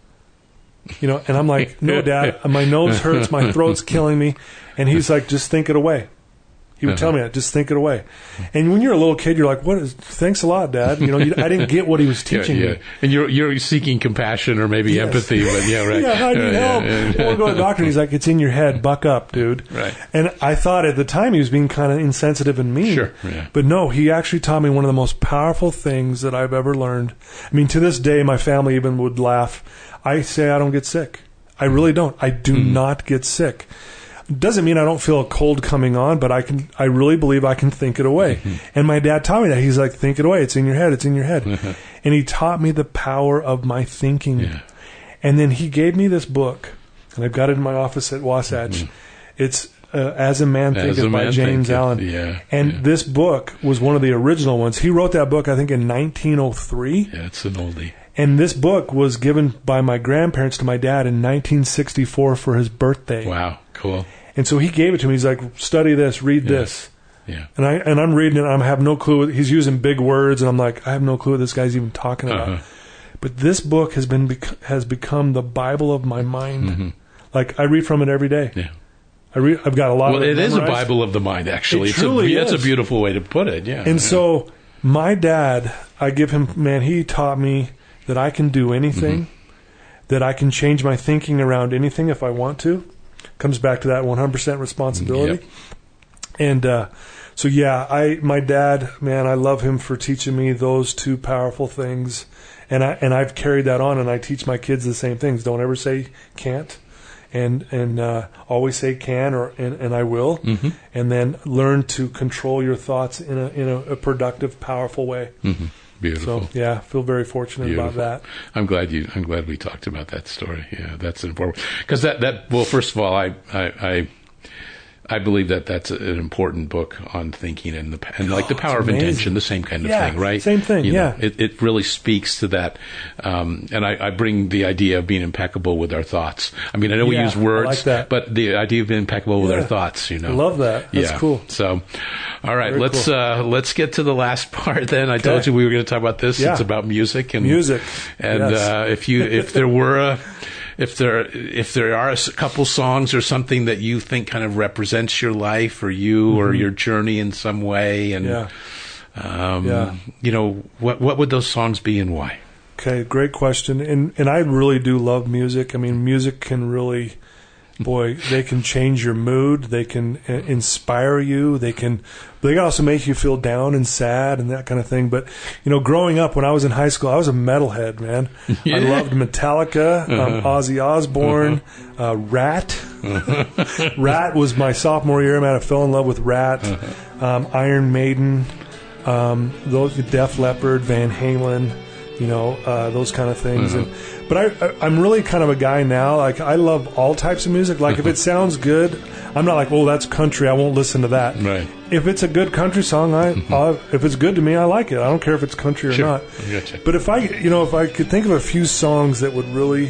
You know, and I'm like, "No, Dad, my nose hurts, my throat's killing me," and he's like, "Just think it away." He would uh-huh. tell me that, just think it away. And when you're a little kid, you're like, "What is? Thanks a lot, Dad." You know, you, I didn't get what he was teaching yeah, yeah. me. And you're you're seeking compassion or maybe yes. empathy, but yeah, right. yeah, I need yeah, help. Yeah, yeah, yeah. I want to go to the doctor. And he's like, "It's in your head. Buck up, dude." Right. And I thought at the time he was being kind of insensitive and mean. Sure. Yeah. But no, he actually taught me one of the most powerful things that I've ever learned. I mean, to this day, my family even would laugh. I say I don't get sick. I really don't. I do mm-hmm. not get sick. Doesn't mean I don't feel a cold coming on, but I can. I really believe I can think it away. Mm-hmm. And my dad taught me that. He's like, think it away. It's in your head. It's in your head. Mm-hmm. And he taught me the power of my thinking. Yeah. And then he gave me this book, and I've got it in my office at Wasatch. Mm-hmm. It's uh, As a Man Thinketh by Man James Thinketh. Allen. Yeah. And yeah. this book was one of the original ones. He wrote that book, I think, in nineteen oh three. Yeah, it's an oldie. And this book was given by my grandparents to my dad in nineteen sixty-four for his birthday. Wow, cool. And so he gave it to me. He's like, study this, read yeah. this. Yeah. And I and I'm reading it. And I have no clue. What, he's using big words, and I'm like, I have no clue what this guy's even talking about. Uh-huh. But this book has been bec- has become the Bible of my mind. Mm-hmm. Like I read from it every day. Yeah. I read. I've got a lot. Well, of it it is memorized. a Bible of the mind. Actually, it it's truly a, is. That's a beautiful way to put it. Yeah. And yeah. so my dad, I give him. Man, he taught me that I can do anything. Mm-hmm. That I can change my thinking around anything if I want to. Comes back to that one hundred percent responsibility. Yep. And uh, so, yeah, I my dad, man, I love him for teaching me those two powerful things. And, I, and I've carried that on, and I teach my kids the same things. Don't ever say can't, and and uh, always say can, or and, and I will. Mm-hmm. And then learn to control your thoughts in a in a, a productive, powerful way. Mm-hmm. Beautiful. So yeah, feel very fortunate Beautiful. about that. I'm glad you. I'm glad we talked about that story. Yeah, that's important because that that. Well, first of all, I I I, I believe that that's an important book on thinking and the and like oh, the power of amazing. intention, the same kind of yeah, thing, right? Same thing. You yeah. know, it it really speaks to that, um, and I, I bring the idea of being impeccable with our thoughts. I mean, I know we yeah, use words, I like that. but the idea of being impeccable with yeah. our thoughts. You know, I love that. That's yeah. cool. So, all right, Very let's cool. uh, let's get to the last part. Then I okay. told you we were going to talk about this. Yeah. It's about music and music, and yes. uh, if you if there were a If there if there are a couple songs or something that you think kind of represents your life or you mm-hmm. or your journey in some way, and yeah. Um, yeah. you know, what what would those songs be and why? Okay, great question. And and I really do love music. I mean, music can really, boy, they can change your mood. They can uh, inspire you. They can, they can also make you feel down and sad and that kind of thing. But, you know, growing up when I was in high school, I was a metalhead, man. Yeah. I loved Metallica, uh-huh. um, Ozzy Osbourne, uh-huh. uh, Rat. Uh-huh. Rat was my sophomore year, man. I fell in love with Rat, uh-huh. um, Iron Maiden, um, those, Def Leppard, Van Halen, you know, uh, those kind of things. Mm-hmm. And but I, I, I'm really kind of a guy now. Like I love all types of music. Like if it sounds good, I'm not like, oh, that's country, I won't listen to that. Right. If it's a good country song, I Mm-hmm. I'll, if it's good to me, I like it. I don't care if it's country or Sure. not. Gotcha. But if I, you know, if I could think of a few songs that would really,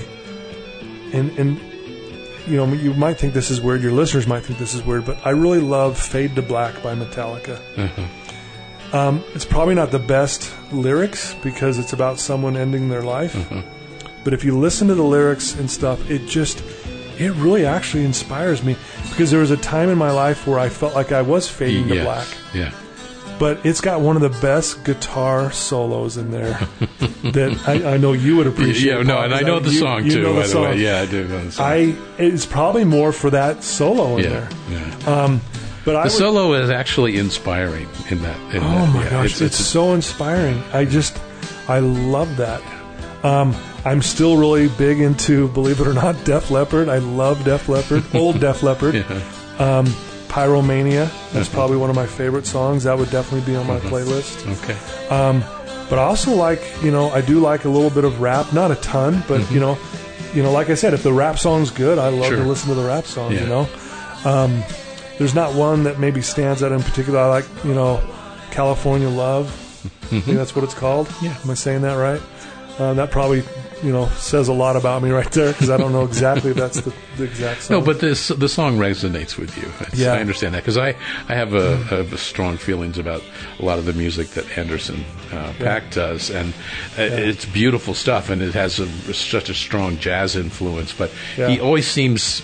and and you know, you might think this is weird. Your listeners might think this is weird, but I really love "Fade to Black" by Metallica. Uh-huh. Um, it's probably not the best lyrics because it's about someone ending their life. Uh-huh. But if you listen to the lyrics and stuff, it just, it really actually inspires me because there was a time in my life where I felt like I was fading to Yes. black. Yeah. But it's got one of the best guitar solos in there that I, I know you would appreciate. Yeah, no, Paul, and I 'cause know the you- song you too, know the by the song. way. Yeah, I do know the song. I it's probably more for that solo in yeah. there. yeah. Um, but I The would, solo is actually inspiring in that. In oh that, my yeah, gosh, It's, it's, it's, so inspiring. I just I love that. Um, I'm still really big into, believe it or not, Def Leppard. I love Def Leppard, old Def Leppard. yeah. Um, Pyromania, that's Uh-huh. probably one of my favorite songs. That would definitely be on my Uh-huh. playlist. Okay. Um, but I also like, you know, I do like a little bit of rap, not a ton, but Mm-hmm. you know, you know, like I said, if the rap song's good, I love Sure. to listen to the rap song. Yeah. You know, um, there's not one that maybe stands out in particular. I like, you know, California Love. I think that's what it's called. Yeah. Am I saying that right? Uh, that probably, you know, says a lot about me right there because I don't know exactly if that's the, the exact song. No, but this the song resonates with you. It's, Yeah. I understand that because I, I have a, have strong feelings about a lot of the music that Anderson uh, Paak does, and uh, it's beautiful stuff, and it has a, such a strong jazz influence. But Yeah. he always seems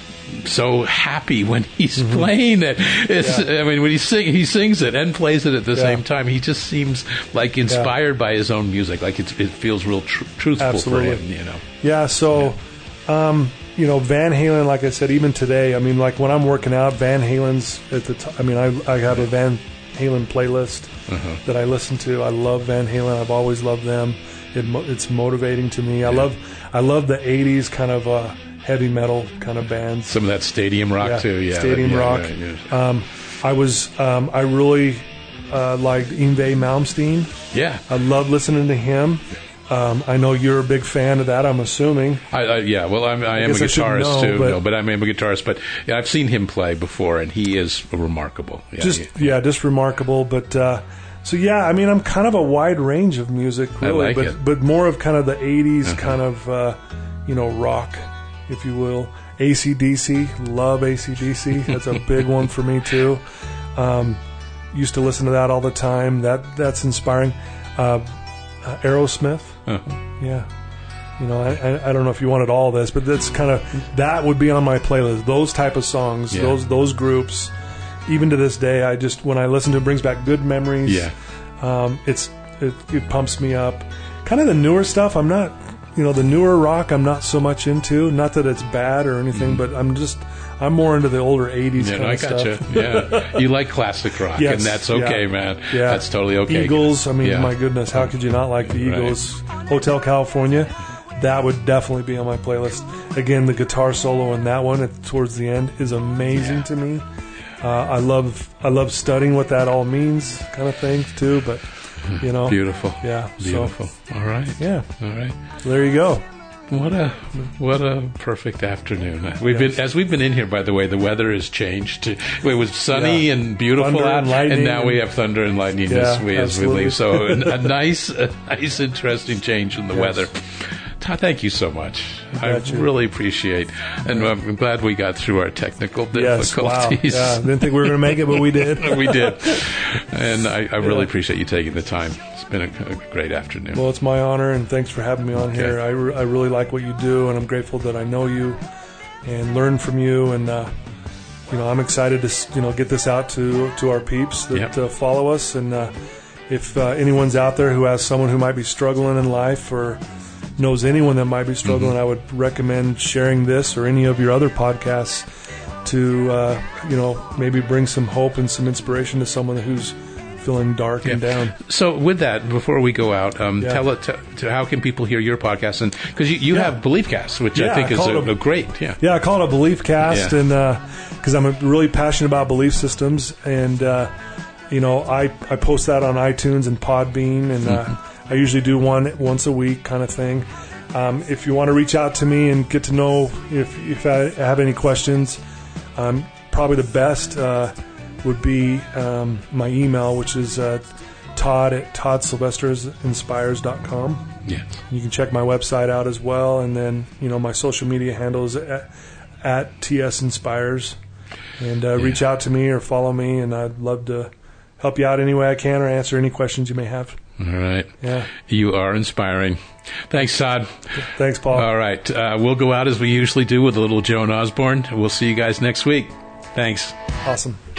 so happy when he's playing it. It's, Mm-hmm. Yeah. I mean, when he sing, he sings it and plays it at the Yeah. same time. He just seems like inspired by his own music. Like it's, it feels real tr- truthful Absolutely. for him. You know. Yeah, so, um, you know, Van Halen, like I said, even today, I mean, like when I'm working out, Van Halen's at the top. I mean, I, I have a Van Halen playlist Uh-huh. that I listen to. I love Van Halen. I've always loved them. It, mo- it's motivating to me. I love I love the eighties kind of uh, heavy metal kind of bands. Some of that stadium rock Yeah, too. Yeah, stadium yeah, rock. right, yeah. Um, I was um, I really uh, liked Yngwie Malmsteen. Yeah. I love listening to him. Um, I know you're a big fan of that, I'm assuming. I, I, yeah, well, I'm, I, am a guess I should guitarist know, too, but- no, but I'm a guitarist. But yeah, I've seen him play before, and he is remarkable. Yeah, Just he- yeah, just remarkable. But uh, so yeah, I mean, I'm kind of a wide range of music, really, like but it. but more of kind of the eighties Uh-huh. kind of uh, you know rock, if you will. A C D C, love A C D C. That's a big one for me too. Um, used to listen to that all the time. That that's inspiring. Uh, uh, Aerosmith. Uh-huh. Yeah. You know, I, I, I don't know if you wanted all this, but that's kind of that would be on my playlist. Those type of songs, Yeah. those those groups. Even to this day, I just when I listen to it, it brings back good memories. Yeah. Um, it's it, it pumps me up. Kind of the newer stuff, I'm not. You know, the newer rock, I'm not so much into. Not that it's bad or anything, but I'm just I'm more into the older eighties Yeah, kind no, I of gotcha. stuff. Yeah, you like classic rock, Yes, and that's okay, yeah. man. Yeah. That's totally okay. Eagles, I mean, Yeah. my goodness, how could you not like the Right. Eagles? Hotel California, that would definitely be on my playlist. Again, the guitar solo in that one at, towards the end is amazing Yeah. to me. Uh, I love I love studying what that all means, kind of thing too. But you know, Beautiful. Yeah, so- Beautiful. All right. yeah. All right. There you go. What a what a perfect afternoon. We've Yes. been as we've been in here. By the way, the weather has changed. It was sunny Yeah. and beautiful Thunder out, and lightning now we and- have thunder and lightning Yeah, as we as we absolutely. leave. So a, a nice, a nice, interesting change in the Yes. weather. Todd, thank you so much. I bet you. really appreciate, and I'm glad we got through our technical Yes, wow. difficulties. Yeah, didn't think we were going to make it, but we did. we did, and I, I really Yeah. appreciate you taking the time. It's been a, a great afternoon. Well, it's my honor, and thanks for having me on Okay. here. I, re- I really like what you do, and I'm grateful that I know you and learn from you. And uh, you know, I'm excited to s- you know get this out to to our peeps that Yep. uh, follow us. And uh, if uh, anyone's out there who has someone who might be struggling in life or knows anyone that might be struggling, I would recommend sharing this or any of your other podcasts to uh, you know maybe bring some hope and some inspiration to someone who's feeling dark and down. So, with that, before we go out, um, Yeah. tell it to, to how can people hear your podcast? And because you, you Yeah. have Beliefcast, which Yeah, I think I is call a, it a- a great, yeah, Yeah, I call it a belief cast, Yeah. and because I'm really passionate about belief systems, and uh, you know, I I post that on iTunes and Podbean, and uh, Mm-hmm. I usually do one once a week kind of thing. Um, if you want to reach out to me and get to know if, if I have any questions, um, probably the best uh, would be um, my email, which is uh, Todd at todd sylvesters inspires dot com. Yes. You can check my website out as well, and then you know my social media handle is at, at T S Inspires, and uh, yeah. reach out to me or follow me, and I'd love to help you out any way I can or answer any questions you may have. All right. Yeah. You are inspiring. Thanks, Todd. Thanks, Paul. All right. Uh, we'll go out as we usually do with a little Joan Osborne. We'll see you guys next week. Thanks. Awesome.